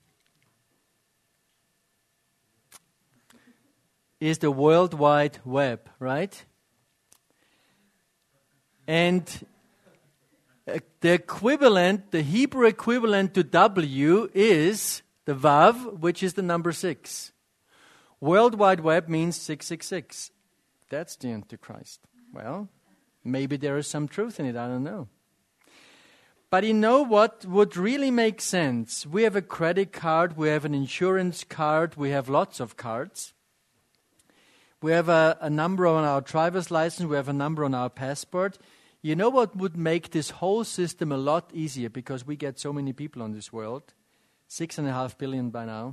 is the World Wide Web, right? And the equivalent, the Hebrew equivalent to W is the Vav, which is the number 6. World Wide Web means 666. That's the Antichrist. Well, maybe there is some truth in it, I don't know. But you know what would really make sense? We have a credit card, we have an insurance card, we have lots of cards. We have a number on our driver's license, we have a number on our passport. You know what would make this whole system a lot easier, because we get so many people on this world, 6.5 billion by now.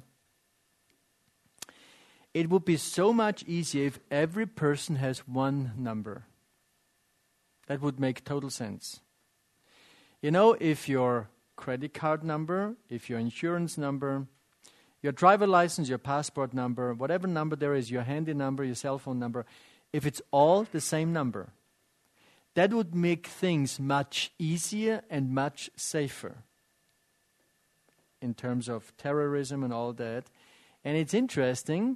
It would be so much easier if every person has one number. That would make total sense. You know, if your credit card number, if your insurance number, Your driver license, your passport number, whatever number there is, your handy number, your cell phone number, if it's all the same number, that would make things much easier and much safer in terms of terrorism and all that. And it's interesting.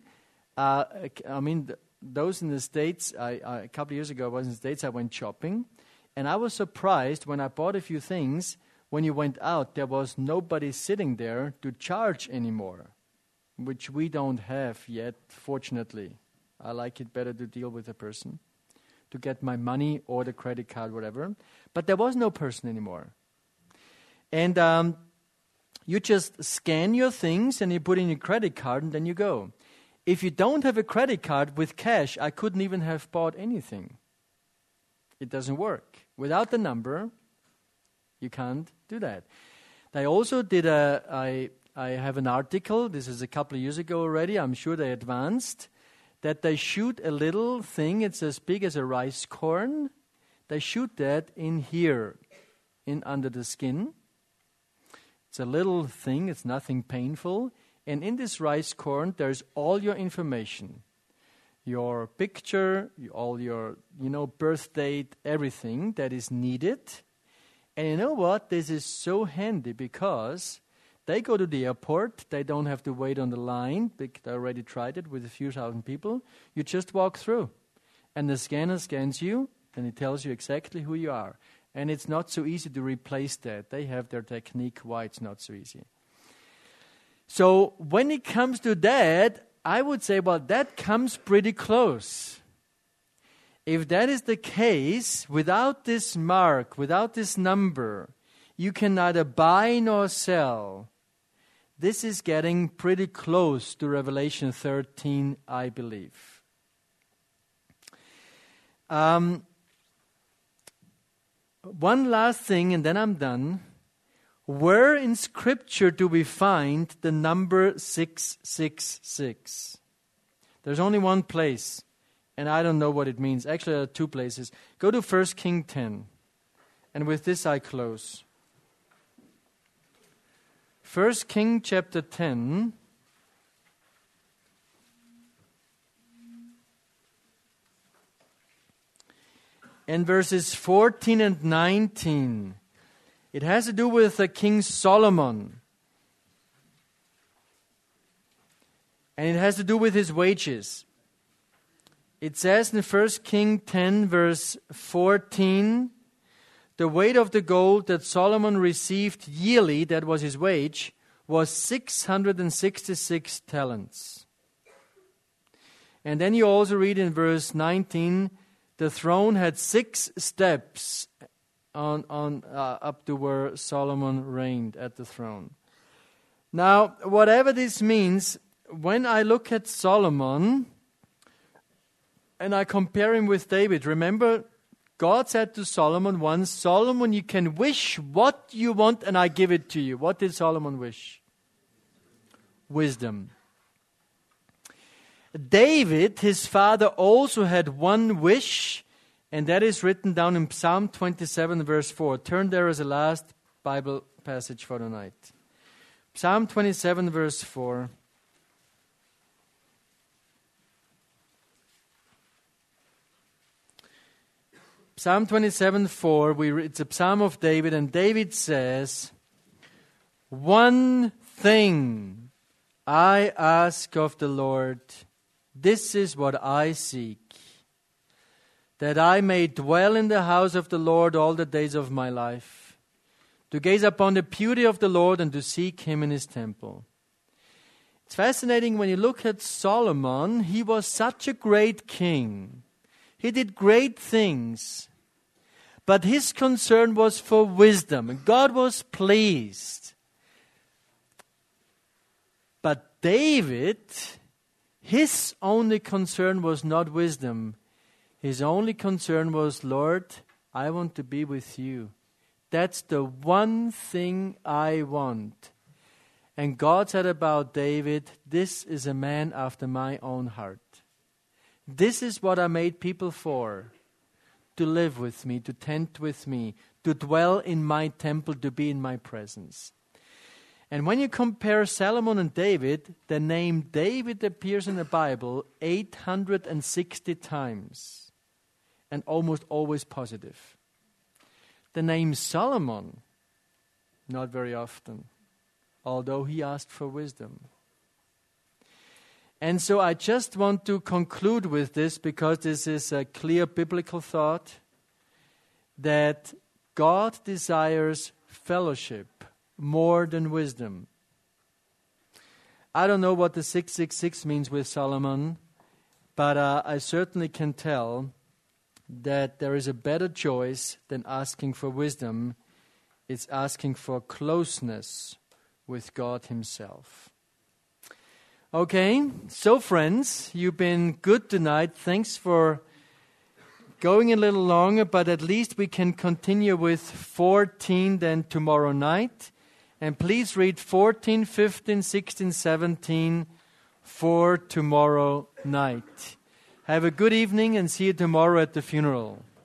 Those in the States, a couple of years ago I was in the States, I went shopping. And I was surprised when I bought a few things, when you went out, there was nobody sitting there to charge anymore, which we don't have yet, fortunately. I like it better to deal with a person, to get my money or the credit card, whatever. But there was no person anymore. And you just scan your things and you put in your credit card and then you go. If you don't have a credit card with cash, I couldn't even have bought anything. It doesn't work. Without the number, you can't do that. They also did I have an article, this is a couple of years ago already, I'm sure they advanced, that they shoot a little thing, it's as big as a rice corn. They shoot that in here, in under the skin. It's a little thing, it's nothing painful. And in this rice corn, there's all your information. Your picture, all your, birth date, everything that is needed. And you know what? This is so handy because they go to the airport. They don't have to wait on the line. They already tried it with a few thousand people. You just walk through. And the scanner scans you, and it tells you exactly who you are. And it's not so easy to replace that. They have their technique why it's not so easy. So when it comes to that, I would say, well, that comes pretty close. If that is the case, without this mark, without this number, you can neither buy nor sell. This is getting pretty close to Revelation 13, I believe. One last thing, and then I'm done. Where in Scripture do we find the number 666? There's only one place, and I don't know what it means. Actually, there are two places. Go to 1 Kings 10, and with this I close. 1 Kings chapter 10. And verses 14 and 19. It has to do with King Solomon. And it has to do with his wages. It says in 1 Kings 10 verse 14, the weight of the gold that Solomon received yearly, that was his wage, was 666 talents. And then you also read in verse 19, the throne had 6 steps on up to where Solomon reigned at the throne. Now, whatever this means, when I look at Solomon and I compare him with David, remember, God said to Solomon once, Solomon, you can wish what you want and I give it to you. What did Solomon wish? Wisdom. David, his father, also had one wish, and that is written down in Psalm 27, verse 4. Turn there as a last Bible passage for tonight. Psalm 27, verse 4. Psalm 27, 4. It's a psalm of David, and David says, one thing I ask of the Lord, this is what I seek, that I may dwell in the house of the Lord all the days of my life, to gaze upon the beauty of the Lord and to seek Him in His temple. It's fascinating when you look at Solomon. He was such a great king. He did great things. But his concern was for wisdom. And God was pleased. But David, his only concern was not wisdom. His only concern was, Lord, I want to be with you. That's the one thing I want. And God said about David, this is a man after my own heart. This is what I made people for. To live with me, to tent with me, to dwell in my temple, to be in my presence. And when you compare Solomon and David, the name David appears in the Bible 860 times, and almost always positive. The name Solomon, not very often, although he asked for wisdom. And so I just want to conclude with this, because this is a clear biblical thought, that God desires fellowship more than wisdom. I don't know what the 666 means with Solomon, but I certainly can tell that there is a better choice than asking for wisdom. It's asking for closeness with God Himself. Okay, so friends, you've been good tonight. Thanks for going a little longer, but at least we can continue with 14 then tomorrow night. And please read 14, 15, 16, 17 for tomorrow night. Have a good evening and see you tomorrow at the funeral.